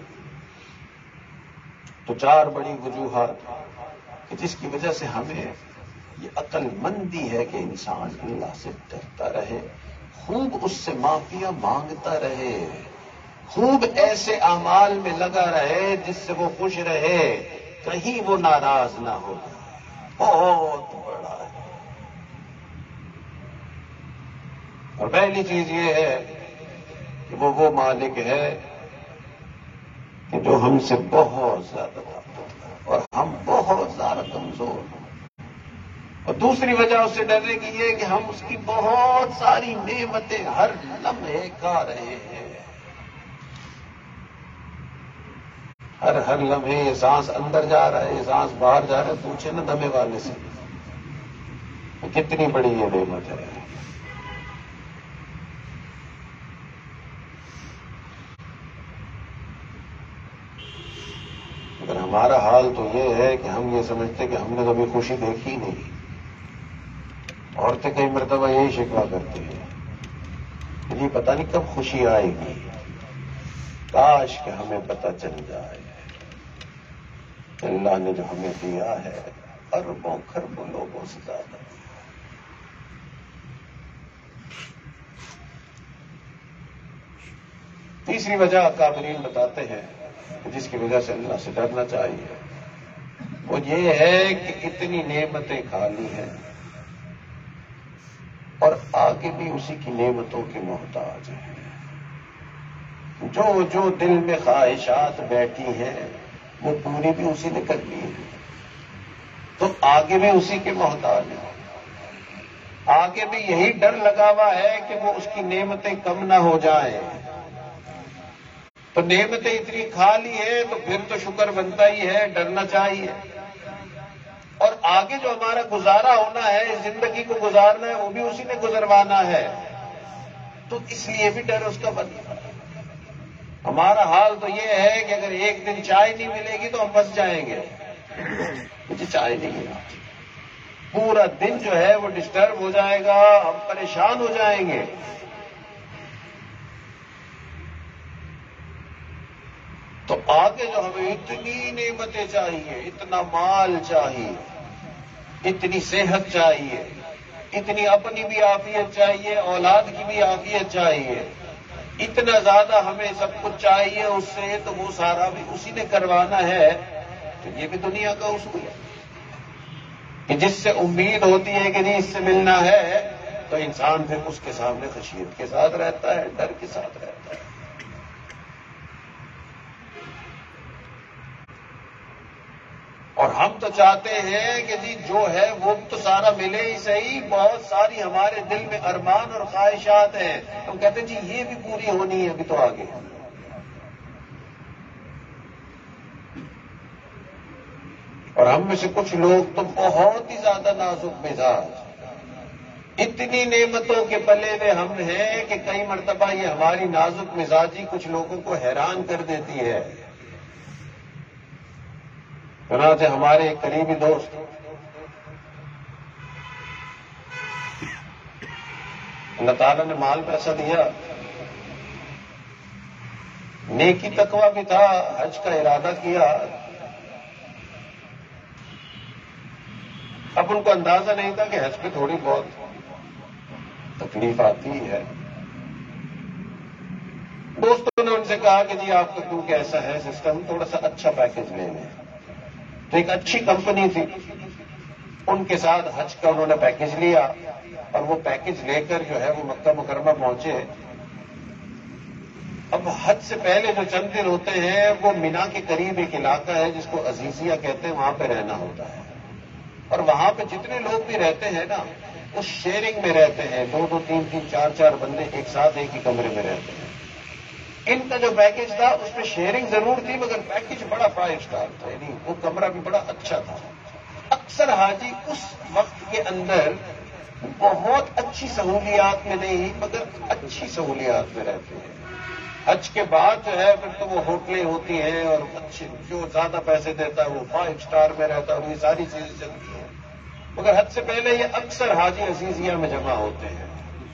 تو 4 بڑی وجوہات کہ جس کی وجہ سے ہمیں یہ عقل مندی ہے کہ انسان اللہ سے ڈرتا رہے، خوب اس سے معافیاں مانگتا رہے، خوب ایسے اعمال میں لگا رہے جس سے وہ خوش رہے، کہیں وہ ناراض نہ ہو۔ بہت بڑا ہے۔ اور پہلی چیز یہ ہے کہ وہ مالک ہے کہ جو ہم سے بہت زیادہ طاقتور اور ہم بہت زیادہ کمزور ہیں۔ اور دوسری وجہ اس سے ڈرنے کی یہ کہ ہم اس کی بہت ساری نعمتیں ہر لمحے کھا رہے ہیں۔ ہر لمحے یہ سانس اندر جا رہا ہے، یہ سانس باہر جا رہا ہے، پوچھے نا دمے والے سے کتنی بڑی یہ نعمت ہے۔ مگر ہمارا حال تو یہ ہے کہ ہم یہ سمجھتے کہ ہم نے کبھی خوشی دیکھی نہیں۔ عورتیں کئی مرتبہ یہی شکوہ کرتی ہیں کہ جی پتہ نہیں کب خوشی آئے گی، کاش کہ ہمیں پتہ چل جائے۔ اللہ نے جو ہمیں دیا ہے اربوں خربوں لوگوں سے زیادہ۔ تیسری وجہ اکابرین بتاتے ہیں جس کی وجہ سے اللہ سے ڈرنا چاہیے، وہ یہ ہے کہ اتنی نعمتیں کھا لی ہیں اور آگے بھی اسی کی نعمتوں کے محتاج ہیں۔ جو دل میں خواہشات بیٹھی ہیں وہ پوری بھی اسی نے کر لی ہے، تو آگے بھی اسی کے محتاج ہیں۔ آگے بھی یہی ڈر لگا ہوا ہے کہ وہ اس کی نعمتیں کم نہ ہو جائیں۔ تو نعمتیں اتنی کھا لی ہیں تو پھر تو شکر بنتا ہی ہے، ڈرنا چاہیے۔ اور آگے جو ہمارا گزارا ہونا ہے، اس زندگی کو گزارنا ہے، وہ بھی اسی نے گزروانا ہے، تو اس لیے بھی ڈر اس کا بنتا ہے۔ ہمارا حال تو یہ ہے کہ اگر ایک دن چائے نہیں ملے گی تو ہم پھنس جائیں گے، مجھے چائے نہیں ملا، پورا دن جو ہے وہ ڈسٹرب ہو جائے گا، ہم پریشان ہو جائیں گے۔ تو آگے جو ہمیں اتنی نعمتیں چاہیے، اتنا مال چاہیے، اتنی صحت چاہیے، اتنی اپنی بھی عافیت چاہیے، اولاد کی بھی عافیت چاہیے، اتنا زیادہ ہمیں سب کچھ چاہیے اس سے، تو وہ سارا بھی اسی نے کروانا ہے۔ تو یہ بھی دنیا کا اصول ہے کہ جس سے امید ہوتی ہے کہ نہیں اس سے ملنا ہے، تو انسان پھر اس کے سامنے خشیت کے ساتھ رہتا ہے، ڈر کے ساتھ رہتا ہے۔ اور ہم تو چاہتے ہیں کہ جی جو ہے وہ تو سارا ملے ہی صحیح، بہت ساری ہمارے دل میں ارمان اور خواہشات ہیں، ہم کہتے ہیں جی یہ بھی پوری ہونی ہے ابھی تو آگے۔ اور ہم میں سے کچھ لوگ تو بہت ہی زیادہ نازک مزاج، اتنی نعمتوں کے پلے میں ہم ہیں کہ کئی مرتبہ یہ ہماری نازک مزاجی کچھ لوگوں کو حیران کر دیتی ہے۔ چنانچہ ہمارے ایک قریبی دوست اللہ تعالیٰ نے مال پیسہ دیا، نیکی تقویٰ بھی تھا، حج کا ارادہ کیا، اب ان کو اندازہ نہیں تھا کہ حج پہ تھوڑی بہت تکلیف آتی ہے۔ دوستوں نے ان سے کہا کہ جی آپ کا کیونکہ ایسا ہے سسٹم، تھوڑا سا اچھا پیکج لے لیں۔ تو ایک اچھی کمپنی تھی، ان کے ساتھ حج کا انہوں نے پیکج لیا، اور وہ پیکج لے کر جو ہے وہ مکہ مکرمہ پہنچے۔ اب حج سے پہلے جو چند دن ہوتے ہیں وہ مینا کے قریب ایک علاقہ ہے جس کو عزیزیہ کہتے ہیں، وہاں پہ رہنا ہوتا ہے، اور وہاں پہ جتنے لوگ بھی رہتے ہیں نا اس شیئرنگ میں رہتے ہیں، دو دو تین تین چار چار بندے ایک ساتھ ایک ہی کمرے میں رہتے ہیں۔ ان کا جو پیکج تھا اس میں شیئرنگ ضرور تھی، مگر پیکج بڑا 5 اسٹار تھا، یعنی وہ کمرہ بھی بڑا اچھا تھا۔ اکثر حاجی اس وقت کے اندر بہت اچھی سہولیات میں نہیں مگر اچھی سہولیات میں رہتے ہیں۔ حج کے بعد جو ہے پھر تو وہ ہوٹلیں ہوتی ہیں، اور اچھے جو زیادہ پیسے دیتا ہے وہ 5 اسٹار میں رہتا ہے، اور یہ ساری چیزیں چلتی ہیں، مگر حج سے پہلے یہ اکثر حاجی عزیزیہ میں جمع ہوتے ہیں۔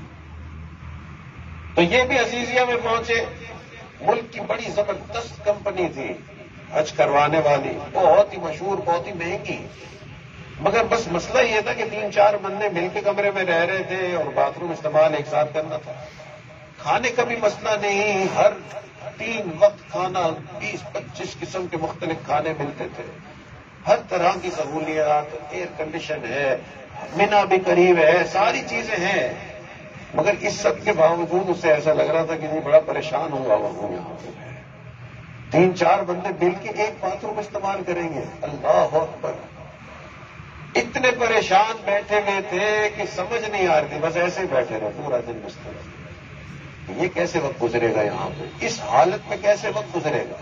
تو یہ بھی عزیزیہ میں پہنچے، ملک کی بڑی زبردست کمپنی تھی حج کروانے والی، بہت ہی مشہور، بہت ہی مہنگی، مگر بس مسئلہ یہ تھا کہ 3-4 بندے مل کے کمرے میں رہ رہے تھے، اور باتھ روم استعمال ایک ساتھ کرنا تھا۔ کھانے کا بھی مسئلہ نہیں، ہر 3 وقت کھانا، 20-25 قسم کے مختلف کھانے ملتے تھے، ہر طرح کی سہولیات، ایئر کنڈیشن ہے، مینا بھی قریب ہے، ساری چیزیں ہیں، مگر اس سب کے باوجود اسے ایسا لگ رہا تھا کہ نہیں بڑا پریشان ہوا ہوں یہاں پہ۔ 3-4 بندے مل کے ایک باتھ روم استعمال کریں گے، اللہ اکبر! اتنے پریشان بیٹھے ہوئے تھے کہ سمجھ نہیں آ رہی تھی، بس ایسے ہی بیٹھے رہے پورا دن بستر میں۔ یہ کیسے وقت گزرے گا یہاں پہ، اس حالت میں کیسے وقت گزرے گا؟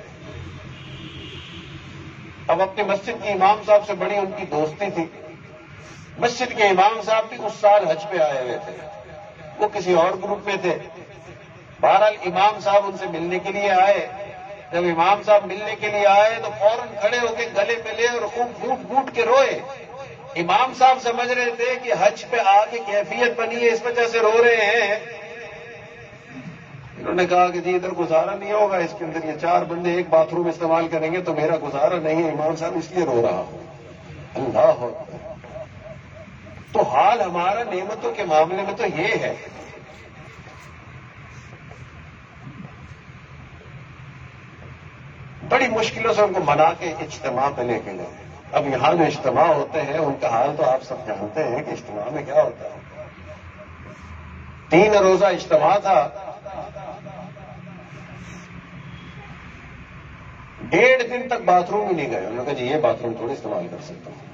اب اپنی مسجد کے امام صاحب سے بڑی ان کی دوستی تھی، مسجد کے امام صاحب بھی اس سال حج پہ آئے ہوئے تھے، وہ کسی اور گروپ میں تھے۔ بہرحال امام صاحب ان سے ملنے کے لیے آئے، جب امام صاحب ملنے کے لیے آئے تو فوراً کھڑے ہو کے گلے ملے اور خوب پھوٹ پھوٹ کے روئے۔ امام صاحب سمجھ رہے تھے کہ حج پہ آ کے کیفیت بنی ہے، اس وجہ سے رو رہے ہیں۔ انہوں نے کہا کہ جی ادھر گزارا نہیں ہوگا، اس کے اندر یہ 4 بندے ایک باتھ روم استعمال کریں گے تو میرا گزارا نہیں ہے، امام صاحب اس لیے رو رہا ہوں۔ اللہ اکبر! تو حال ہمارا نعمتوں کے معاملے میں تو یہ ہے۔ بڑی مشکلوں سے ان کو منا کے اجتماع پہ لے کے گئے۔ اب یہاں جو اجتماع ہوتے ہیں ان کا حال تو آپ سب جانتے ہیں کہ اجتماع میں کیا ہوتا ہے۔ 3 روزہ اجتماع تھا، 1.5 دن تک باتھ روم ہی نہیں گئے۔ انہوں نے کہا جی یہ باتھ روم تھوڑی استعمال کر سکتا ہوں۔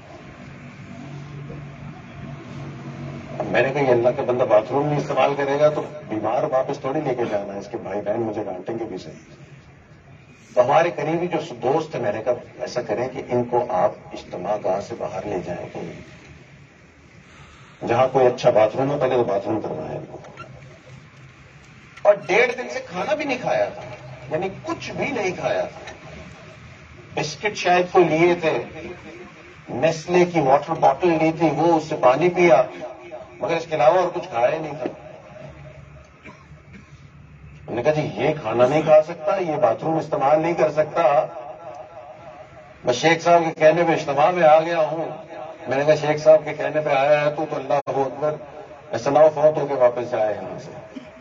اب میں نے کہا یہ اللہ کا بندہ باتھ روم نہیں استعمال کرے گا تو بیمار واپس تھوڑی لے کے جانا ہے، اس کے بھائی بہن مجھے ڈانٹیں گے بھی صحیح۔ تو ہمارے قریبی جو دوست ہیں، میں نے کہا ایسا کریں کہ ان کو آپ اجتماع گاہ سے باہر لے جائیں کہ جہاں کوئی اچھا باتھ روم ہے، پہلے تو باتھ روم کروائیں ان کو. اور 1.5 دن سے کھانا بھی نہیں کھایا تھا، یعنی کچھ بھی نہیں کھایا تھا. بسکٹ شاید کوئی لیے تھے، نیسلے کی واٹر بوٹل لی تھی، وہ اس سے پانی پیا، مگر اس کے علاوہ اور کچھ کھایا ہی نہیں تھا. انہوں نے کہا جی یہ کھانا نہیں کھا سکتا، یہ باتھ روم استعمال نہیں کر سکتا، میں شیخ صاحب کے کہنے پہ اجتماع میں آ گیا ہوں. میں نے کہا شیخ صاحب کے کہنے پہ آیا ہے تو اللہ اکبر، ایسا نہ ہو فوت ہو کے واپس جائے یہاں سے.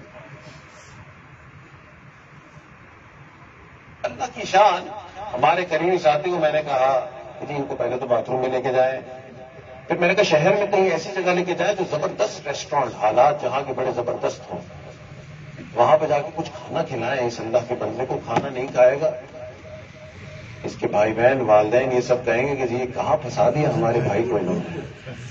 اللہ کی شان. ہمارے قریبی ساتھی کو میں نے کہا کہ جی ان کو پہلے تو باتھ روم میں لے کے جائیں، پھر میں نے کہا شہر میں کہیں ایسی جگہ لے کے جائیں جو زبردست ریسٹورینٹ، حالات جہاں کے بڑے زبردست ہوں، وہاں پہ جا کے کچھ کھانا کھلائیں. اس اللہ کے بندے کو کھانا نہیں کھائے گا، اس کے بھائی بہن والدین یہ سب کہیں گے کہ جی یہ کہاں پھنسا دیا ہمارے بھائی کو انہوں نے.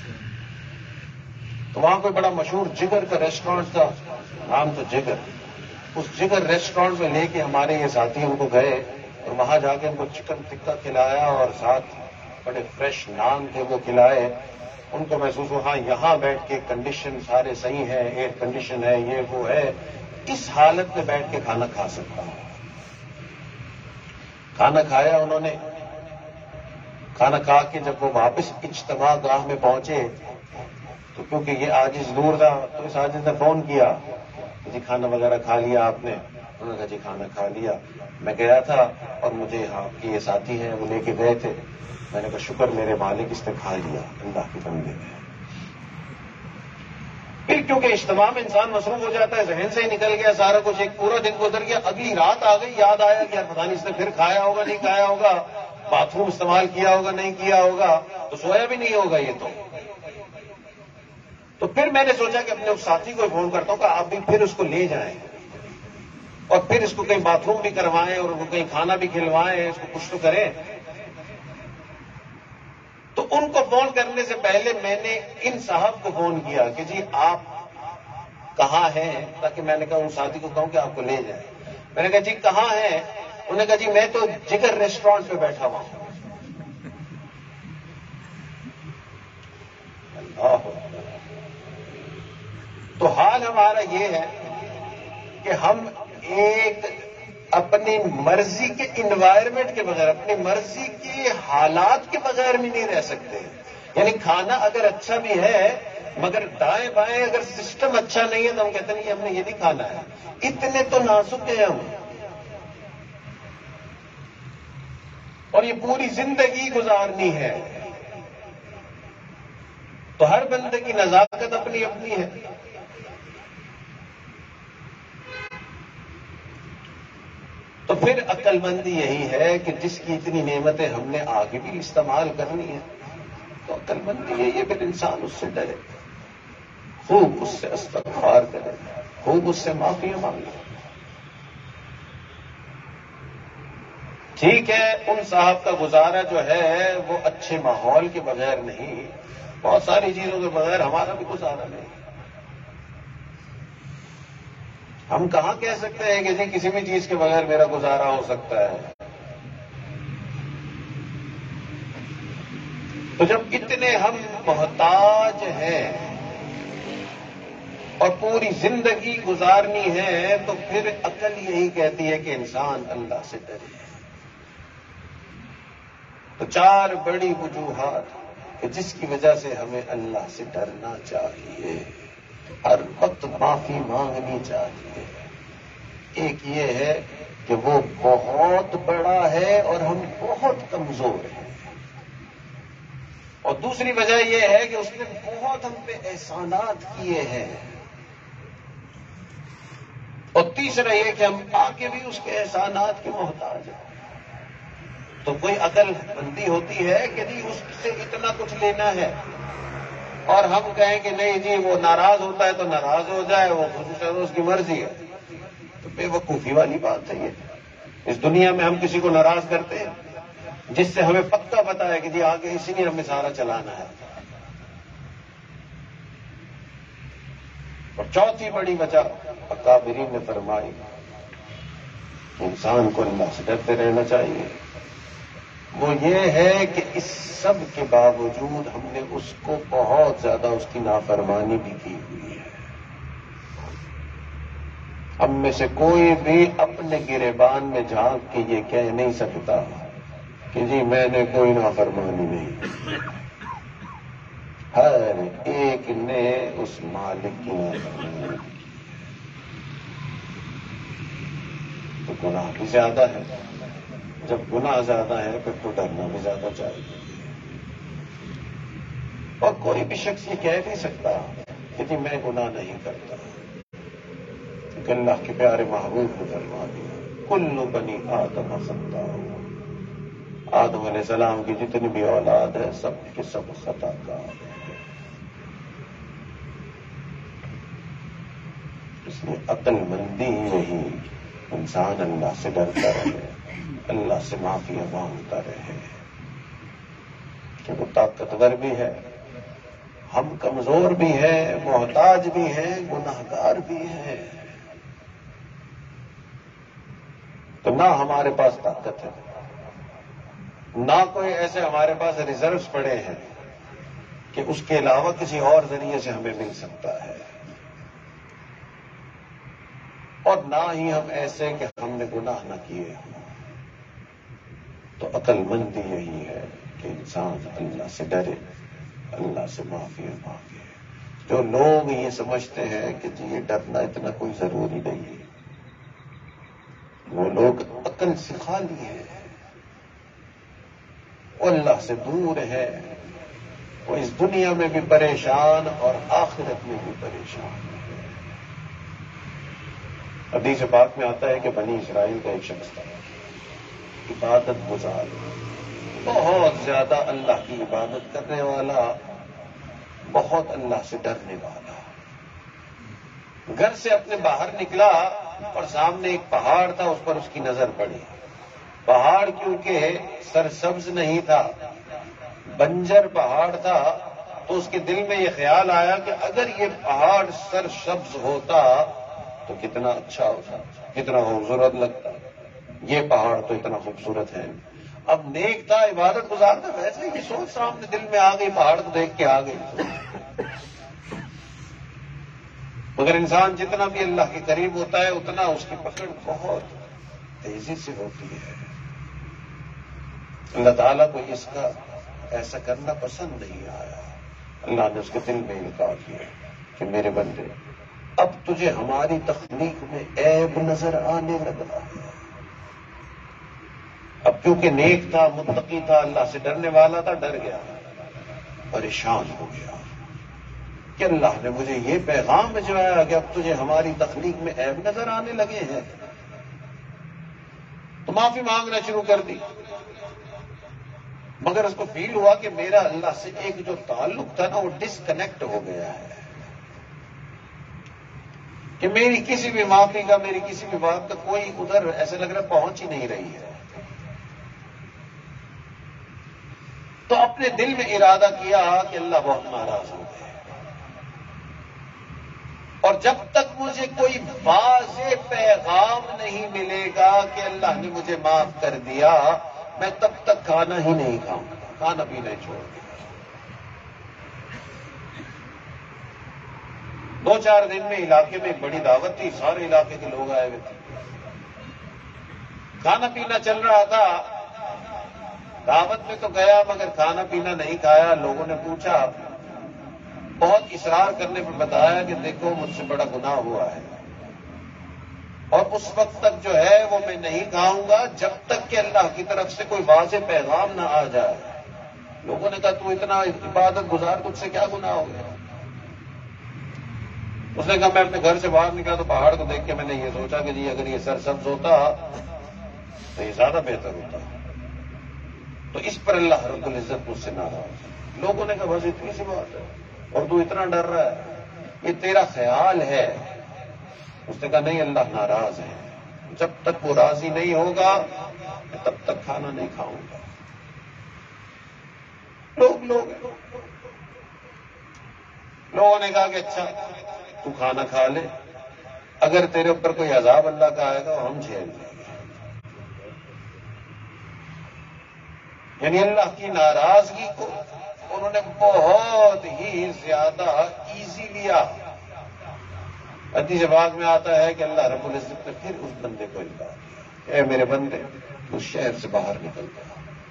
تو وہاں کوئی بڑا مشہور جگر کا ریسٹورینٹ تھا، نام تو جگر. اس جگر ریسٹورینٹ میں لے کے ہمارے یہ ساتھی ان کو گئے اور وہاں جا کے ان کو چکن ٹکا کھلایا اور ساتھ بڑے فریش نان تھے وہ کھلائے. ان کو محسوس ہوا ہاں یہاں بیٹھ کے کنڈیشن سارے صحیح ہیں، ایئر کنڈیشن ہے، یہ وہ ہے، اس حالت میں بیٹھ کے کھانا کھا سکتا ہوں. کھانا کھایا انہوں نے. کھانا کھا کے جب وہ واپس اجتماع گاہ میں پہنچے تو کیونکہ یہ عاجز دور تھا تو اس عاجز نے فون کیا کہ جی کھانا وغیرہ کھا لیا آپ نے؟ انہوں نے کہا جی کھانا کھا لیا. میں گیا تھا اور مجھے آپ کے یہ ساتھی ہیں وہ لے کے گئے تھے. میں نے کہا شکر میرے مالک اس نے کھا لیا، اللہ کے بندے نے. پھر کیونکہ اجتماع میں انسان مصروف ہو جاتا ہے، ذہن سے ہی نکل گیا سارا کچھ، ایک پورا دن گزر گیا. اگلی رات آ گئی، یاد آیا کہ یار پتہ نہیں اس نے پھر کھایا ہوگا نہیں کھایا ہوگا، باتھ روم استعمال کیا ہوگا نہیں کیا ہوگا، تو سویا بھی نہیں ہوگا یہ تو پھر میں نے سوچا کہ اپنے اس ساتھی کو فون کرتا ہوں کہ آپ بھی پھر اس کو لے جائیں اور پھر اس کو کہیں باتھ روم بھی کروائیں اور کہیں کھانا بھی کھلوائیں، اس کو کچھ تو کریں. تو ان کو فون کرنے سے پہلے میں نے ان صاحب کو فون کیا کہ جی آپ کہاں ہیں، تاکہ میں نے کہا ان ساتھی کو کہوں کہ آپ کو لے جائیں. میں نے کہا جی کہاں ہیں؟ انہوں نے کہا جی میں تو جگر ریسٹورینٹ پہ بیٹھا ہوا ہوں. اللہ. تو حال ہمارا یہ ہے کہ ہم ایک اپنی مرضی کے انوائرمنٹ کے بغیر، اپنی مرضی کے حالات کے بغیر بھی نہیں رہ سکتے. یعنی کھانا اگر اچھا بھی ہے مگر دائیں بائیں اگر سسٹم اچھا نہیں ہے تو ہم کہتے ہیں ہم نے یہ نہیں کھانا ہے. اتنے تو نازک ہیں ہم، اور یہ پوری زندگی گزارنی ہے. تو ہر بندے کی نزاکت اپنی اپنی ہے. تو پھر عقل مندی یہی ہے کہ جس کی اتنی نعمتیں ہم نے آگے بھی استعمال کرنی ہے تو عقل مندی یہی ہے، پھر انسان اس سے ڈرے، خوب اس سے استغفار کرے، خوب اس سے معافی مانگے. ٹھیک ہے ان صاحب کا گزارا جو ہے وہ اچھے ماحول کے بغیر نہیں، بہت ساری چیزوں کے بغیر ہمارا بھی گزارا نہیں. ہم کہاں کہہ سکتے ہیں کہ جی کسی بھی چیز کے بغیر میرا گزارا ہو سکتا ہے. تو جب اتنے ہم محتاج ہیں اور پوری زندگی گزارنی ہے تو پھر عقل یہی کہتی ہے کہ انسان اللہ سے ڈرے. تو 4 بڑی وجوہات کہ جس کی وجہ سے ہمیں اللہ سے ڈرنا چاہیے، ہر وقت معافی مانگنی چاہیے. ایک یہ ہے کہ وہ بہت بڑا ہے اور ہم بہت کمزور ہیں، اور دوسری وجہ یہ ہے کہ اس نے بہت ہم پہ احسانات کیے ہیں، اور تیسرا یہ کہ ہم آگے بھی اس کے احسانات کے محتاج ہیں. تو کوئی عقل مندی ہوتی ہے کہ نہیں اس سے اتنا کچھ لینا ہے اور ہم کہیں کہ نہیں جی وہ ناراض ہوتا ہے تو ناراض ہو جائے، وہ خصوصاً اس کی مرضی ہے. تو بے وقوفی والی بات ہے یہ. اس دنیا میں ہم کسی کو ناراض کرتے ہیں جس سے ہمیں پکا پتا ہے کہ جی آگے اسی نے ہمیں سارا چلانا ہے. اور چوتھی بڑی وجہ اکابرین نے فرمائی انسان کو اللہ سے ڈرتے رہنا چاہیے، وہ یہ ہے کہ اس سب کے باوجود ہم نے اس کو بہت زیادہ اس کی نافرمانی بھی کی ہوئی ہے۔ ہم میں سے کوئی بھی اپنے گریبان میں جھانک کے یہ کہہ نہیں سکتا کہ جی میں نے کوئی نافرمانی نہیں، ہر ایک نے اس مالک کی نافرمانی کی، تو گناہ بھی زیادہ ہے۔ جب گناہ زیادہ ہے پھر تو ڈرنا بھی زیادہ چاہیے، اور کوئی بھی شخص یہ کہہ نہیں سکتا کہ جی میں گناہ نہیں کرتا، کیونکہ اللہ کے پیارے محبوب نے فرما دیا کل بنی آدم خطاء، آدم علیہ السلام کی جتنی بھی اولاد ہے سب کے سب خطا کار ہیں۔ اس لیے عقل مندی یہی انسان اللہ سے ڈرتا رہے، اللہ سے معافی مانگتا رہے، کہ وہ طاقتور بھی ہے، ہم کمزور بھی ہیں، محتاج بھی ہیں، گناہگار بھی ہیں، تو نہ ہمارے پاس طاقت ہے، نہ کوئی ایسے ہمارے پاس ریزروز پڑے ہیں کہ اس کے علاوہ کسی اور ذریعے سے ہمیں مل سکتا ہے، اور نہ ہی ہم ایسے کہ ہم نے گناہ نہ کیے ہوں۔ تو عقل مندی یہی ہے کہ انسان اللہ سے ڈرے، اللہ سے معافی مانگے۔ جو لوگ یہ سمجھتے ہیں کہ جی یہ ڈرنا اتنا کوئی ضروری نہیں ہے، وہ لوگ عقل سے خالی ہیں، وہ اللہ سے دور ہے، وہ اس دنیا میں بھی پریشان اور آخرت میں بھی پریشان ہے۔ حدیث پاک میں آتا ہے کہ بنی اسرائیل کا ایک شخص تھا، عبادت گزار، بہت زیادہ اللہ کی عبادت کرنے والا، بہت اللہ سے ڈرنے والا۔ گھر سے اپنے باہر نکلا اور سامنے ایک پہاڑ تھا، اس پر اس کی نظر پڑی۔ پہاڑ کیونکہ سرسبز نہیں تھا، بنجر پہاڑ تھا، تو اس کے دل میں یہ خیال آیا کہ اگر یہ پہاڑ سرسبز ہوتا تو کتنا اچھا ہوتا، کتنا خوبصورت لگتا۔ یہ پہاڑ تو اتنا خوبصورت ہے۔ اب نیک تھا، عبادت گزار تھا، ویسے یہ سوچ سامنے دل میں آ گئی، پہاڑ کو دیکھ کے آ گئی۔ مگر انسان جتنا بھی اللہ کے قریب ہوتا ہے اتنا اس کی پکڑ بہت تیزی سے ہوتی ہے۔ اللہ تعالیٰ کو اس کا ایسا کرنا پسند نہیں آیا۔ اللہ نے اس کے دل میں القاء کیا کہ میرے بندے، اب تجھے ہماری تخلیق میں عیب نظر آنے لگا ہے۔ اب کیونکہ نیک تھا، متقی تھا، اللہ سے ڈرنے والا تھا، ڈر گیا، پریشان ہو گیا کہ اللہ نے مجھے یہ پیغام بھجوایا کہ اب تجھے ہماری تخلیق میں عیب نظر آنے لگے ہیں، تو معافی مانگنا شروع کر دی۔ مگر اس کو فیل ہوا کہ میرا اللہ سے ایک جو تعلق تھا نا وہ ڈسکنیکٹ ہو گیا ہے، کہ میری کسی بھی معافی کا، میری کسی بھی بات کا کوئی ادھر ایسے لگ رہا پہنچ ہی نہیں رہی ہے۔ تو اپنے دل میں ارادہ کیا کہ اللہ بہت ناراض ہو گئے، اور جب تک مجھے کوئی واضح پیغام نہیں ملے گا کہ اللہ نے مجھے معاف کر دیا، میں تب تک کھانا ہی نہیں کھاؤں گا، کھانا پینا چھوڑ دیا۔ 2-4 دن میں علاقے میں ایک بڑی دعوت تھی، سارے علاقے کے لوگ آئے ہوئے تھے، کھانا پینا چل رہا تھا۔ دعوت میں تو گیا مگر کھانا پینا نہیں کھایا۔ لوگوں نے پوچھا، بہت اصرار کرنے پر بتایا کہ دیکھو مجھ سے بڑا گناہ ہوا ہے، اور اس وقت تک جو ہے وہ میں نہیں کھاؤں گا جب تک کہ اللہ کی طرف سے کوئی واضح پیغام نہ آ جائے۔ لوگوں نے کہا تو اتنا عبادت گزار، تجھ سے کیا گناہ ہو گیا؟ اس نے کہا میں اپنے گھر سے باہر نکلا تو پہاڑ کو دیکھ کے میں نے یہ سوچا کہ جی اگر یہ سرسبز ہوتا تو یہ زیادہ بہتر ہوتا، تو اس پر اللہ رب العزت مجھ سے ناراض ہے۔ لوگوں نے کہا بس اتنی سی بات ہے اور تو اتنا ڈر رہا ہے، یہ تیرا خیال ہے۔ اس نے کہا نہیں، اللہ ناراض ہے، جب تک وہ راضی نہیں ہوگا میں تب تک کھانا نہیں کھاؤں گا۔ لوگوں نے کہا کہ اچھا تو کھانا کھا لے، اگر تیرے اوپر کوئی عذاب اللہ کا آئے گا وہ ہم جھیل لیں گے۔ یعنی اللہ کی ناراضگی کو انہوں نے بہت ہی زیادہ ایزی لیا. حدیث پاک میں آتا ہے کہ اللہ رب العزت نے پھر اس بندے کو اطلاع دیا، اے میرے بندے اس شہر سے باہر نکل جا.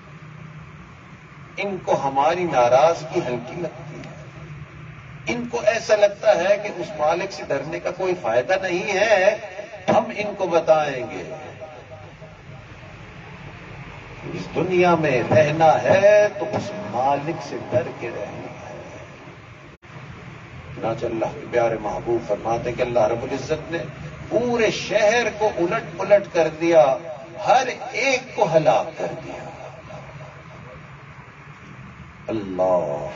ان کو ہماری ناراضگی ہلکی لگتی ہے، ان کو ایسا لگتا ہے کہ اس مالک سے ڈرنے کا کوئی فائدہ نہیں ہے. ہم ان کو بتائیں گے اس دنیا میں رہنا ہے تو اس مالک سے ڈر کے رہنا ہے. چنانچہ اللہ کے پیارے محبوب فرماتے کہ اللہ رب العزت نے پورے شہر کو الٹ پلٹ کر دیا، ہر ایک کو ہلاک کر دیا. اللہ.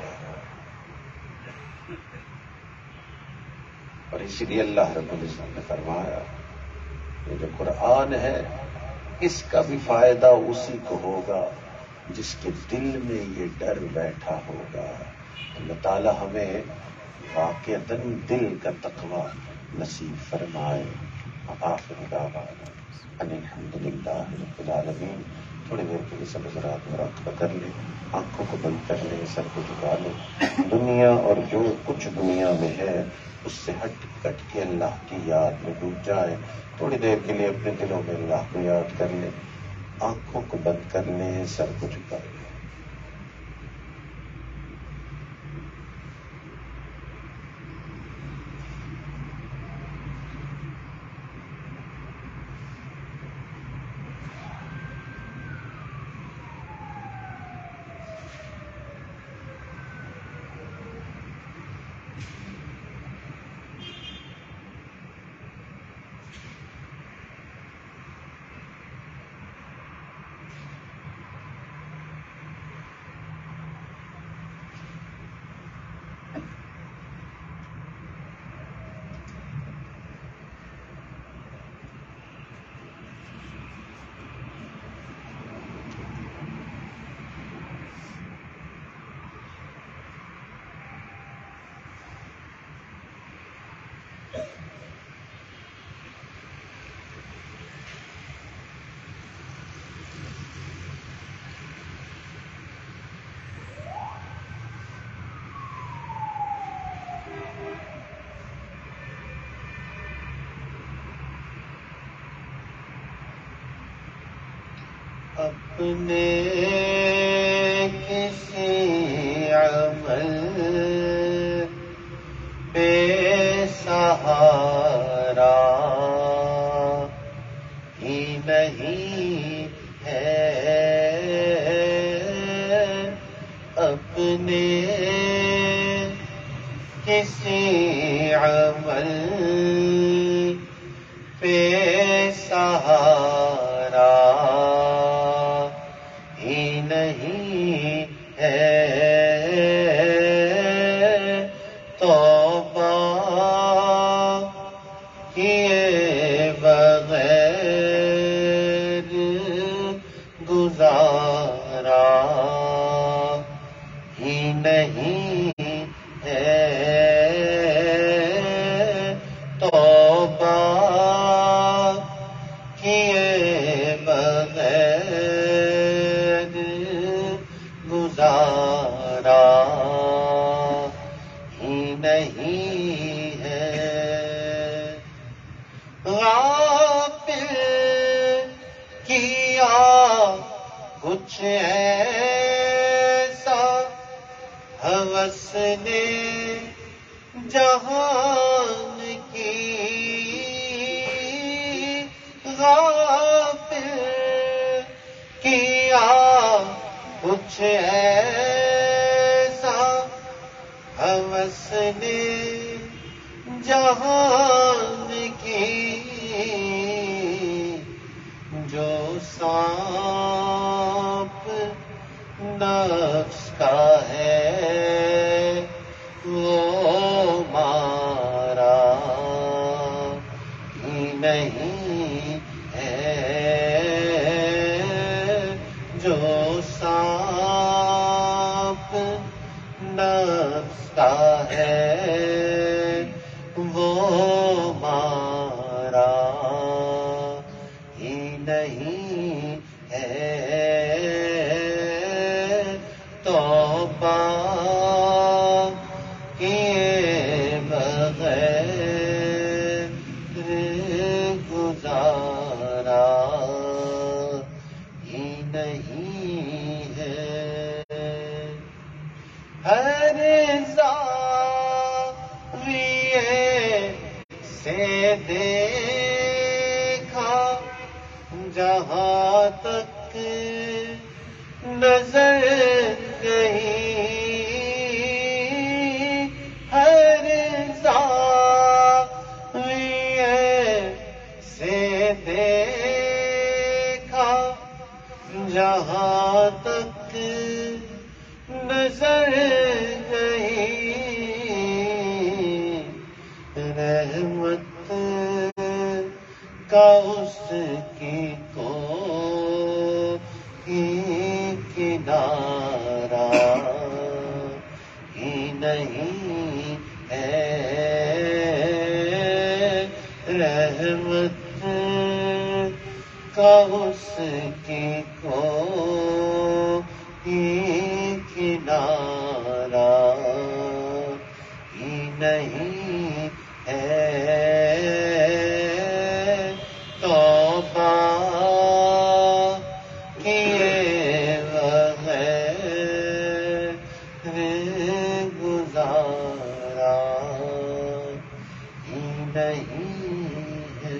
اور اسی لیے اللہ رب العزت نے فرمایا یہ جو قرآن ہے اس کا بھی فائدہ اسی کو ہوگا جس کے دل میں یہ ڈر بیٹھا ہوگا. اللہ تعالی ہمیں واقعتاً دل کا تقوی نصیب فرمائے. آخر دعوانا ان الحمد للہ رب العالمین. تھوڑی دیر کے لیے سب حضرات مراقبہ کر لیں، آنکھوں کو بند کر لیں، سر کو جھکا لیں. دنیا اور جو کچھ دنیا میں ہے اس سے ہٹ کٹ کے اللہ کی یاد میں ڈوب جائیں. تھوڑی دیر کے لیے اپنے دلوں میں اللہ کو یاد کر لیں، آنکھوں کو بند کر لیں، سر کو جھکا لیں. اپنے کسی عمل بے سہارا ہی نہیں ہے، اپنے کسی عمل بے سہارا ہی نہیں ہے. توبہ کیے بغیر گزارا ہی نہیں ہے. توبہ کیے بغیر گزارا ہی نہیں ہے. غافل کیا کچھ ایسا ہوس نے جہان کی، غافل کیا کچھ ایسا ہوس نے جہان کی، جو سانپ نفس کا ہے وہ مارا ہی نہیں ہے. جو سانپ نفس کا ہے وہ مارا ہی نہیں ہے. سے دیکھا جہاں تک نظر گئی ہر زاویے سے دیکھا جہاں تک نظر گئی رحمت کا اس کی کوئی کنارہ ہی نہیں ہے رحمت کا اس کی کوئی کنارہ ہی نہیں ہے توبہ کیے بغیر گزارا ہی نہیں ہے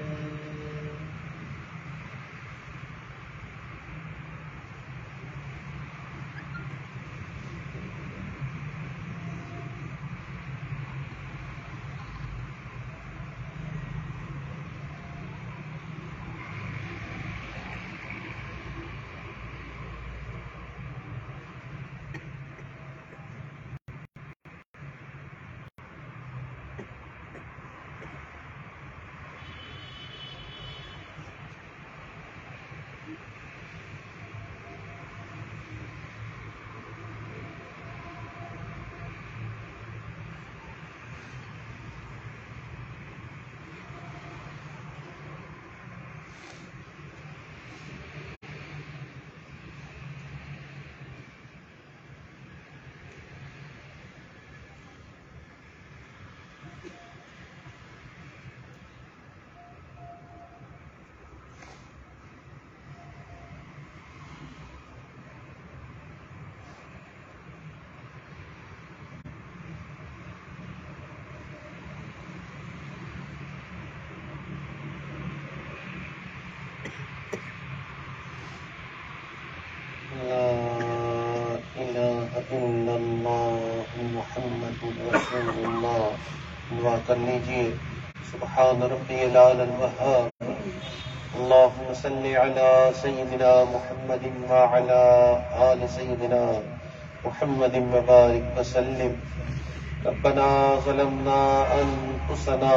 الا اللہ محمد رسول اللہ. دعا کر لیجیے. سبحان ربی الاعلی الوہاب. اللهم صل على سيدنا محمد وعلى آل سيدنا محمد وبارك وسلم. ربنا ظلمنا أنفسنا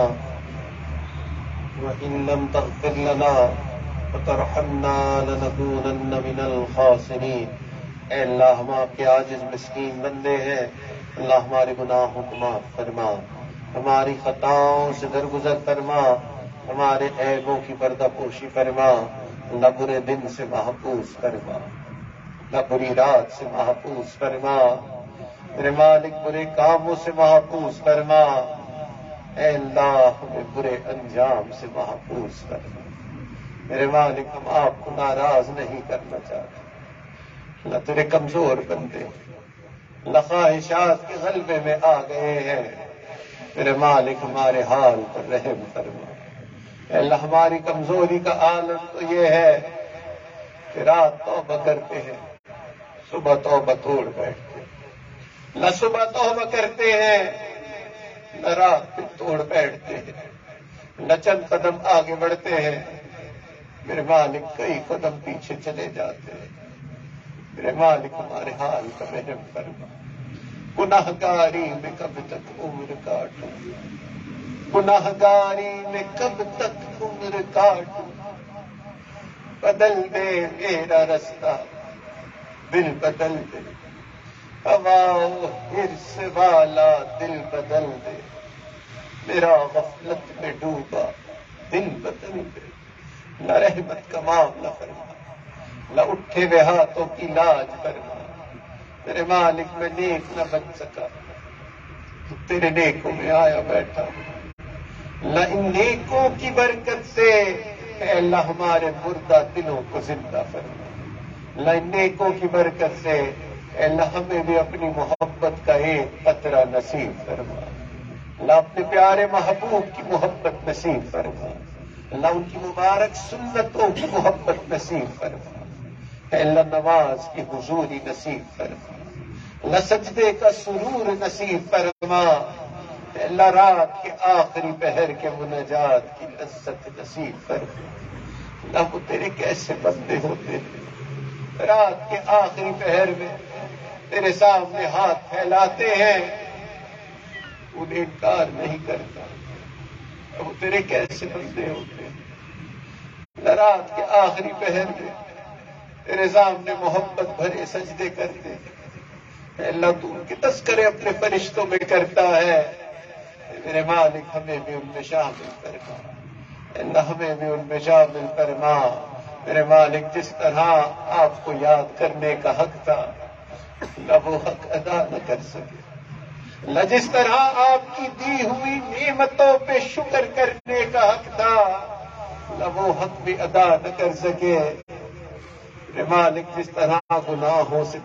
وإن لم تغفر لنا وترحمنا لنكونن من الخاسرين. اے اللہ ہم آپ کے عاجز مسکین بندے ہیں. اللہ ہمارے گناہوں کو معاف فرما, ہماری خطاؤں سے درگزر فرما, ہمارے عیبوں کی پردہ پوشی فرما. نہ برے دن سے محفوظ فرما, نہ بری رات سے محفوظ فرما. میرے مالک برے کاموں سے محفوظ فرما. اے اللہ ہمیں برے انجام سے محفوظ فرما. میرے مالک ہم آپ کو ناراض نہیں کرنا چاہتے. اللہ تیرے کمزور بندے اللہ خواہشات کے غلبے میں آ گئے ہیں. میرے مالک ہمارے حال پر رحم فرما. اے اللہ ہماری کمزوری کا عالم تو یہ ہے کہ رات توبہ کرتے ہیں, صبح توبہ توڑ بیٹھتے ہیں. نہ صبح توبہ کرتے ہیں نہ رات پہ توڑ بیٹھتے ہیں. نہ چند قدم آگے بڑھتے ہیں. میرے مالک کئی قدم پیچھے چلے جاتے ہیں. میرے مالک ہمارے حال کا رحم فرما. گناہگاری میں کب تک عمر کاٹوں, گناہگاری میں کب تک عمر کاٹوں. بدل دے میرا رستہ دل بدل دے, ہوا حرص والا دل بدل دے. میرا غفلت میں ڈوبا دل بدل دے. نہ رحمت کا معاملہ فرما, نہ اٹھے ہوئے ہاتھوں کی لاج فرما. میرے مالک میں نیک نہ بن سکا, تیرے نیکوں میں آیا بیٹھا ہوں. نہ ان نیکوں کی برکت سے اے اللہ ہمارے مردہ دلوں کو زندہ فرما. نہ ان نیکوں کی برکت سے اے اللہ ہمیں بھی اپنی محبت کا ایک قطرہ نصیب فرما. اللہ اپنے پیارے محبوب کی محبت نصیب فرما، اللہ ان کی مبارک سنتوں کی محبت نصیب فرما، اے اللہ نماز کی حضوری نصیب فرما، اللہ سجدے کا سرور نصیب فرما، اے اللہ رات کے آخری پہر کے مناجات کی لذت نصیب فرما۔ اللہ وہ تیرے کیسے بندے ہوتے ہیں، رات کے آخری پہر میں تیرے سامنے ہاتھ پھیلاتے ہیں، انہیں انکار نہیں کرتا، وہ تیرے کیسے بندے ہوتے ہیں، رات کے آخری پہر میں تیرے سامنے محبت بھرے سجدے کرتے ہیں۔ اے اللہ تو ان کے تذکرے اپنے فرشتوں میں کرتا ہے، میرے مالک ہمیں بھی ان میں شامل فرما، اے اللہ ہمیں بھی ان میں شامل فرما، میرے مالک جس طرح آپ کو یاد کرنے کا حق تھا اللہ وہ حق ادا نہ کر سکے، اللہ جس طرح آپ کی دی ہوئی نعمتوں پہ شکر کرنے کا حق تھا اللہ وہ حق بھی ادا نہ کر سکے، میرے مالک جس طرح گناہوں سے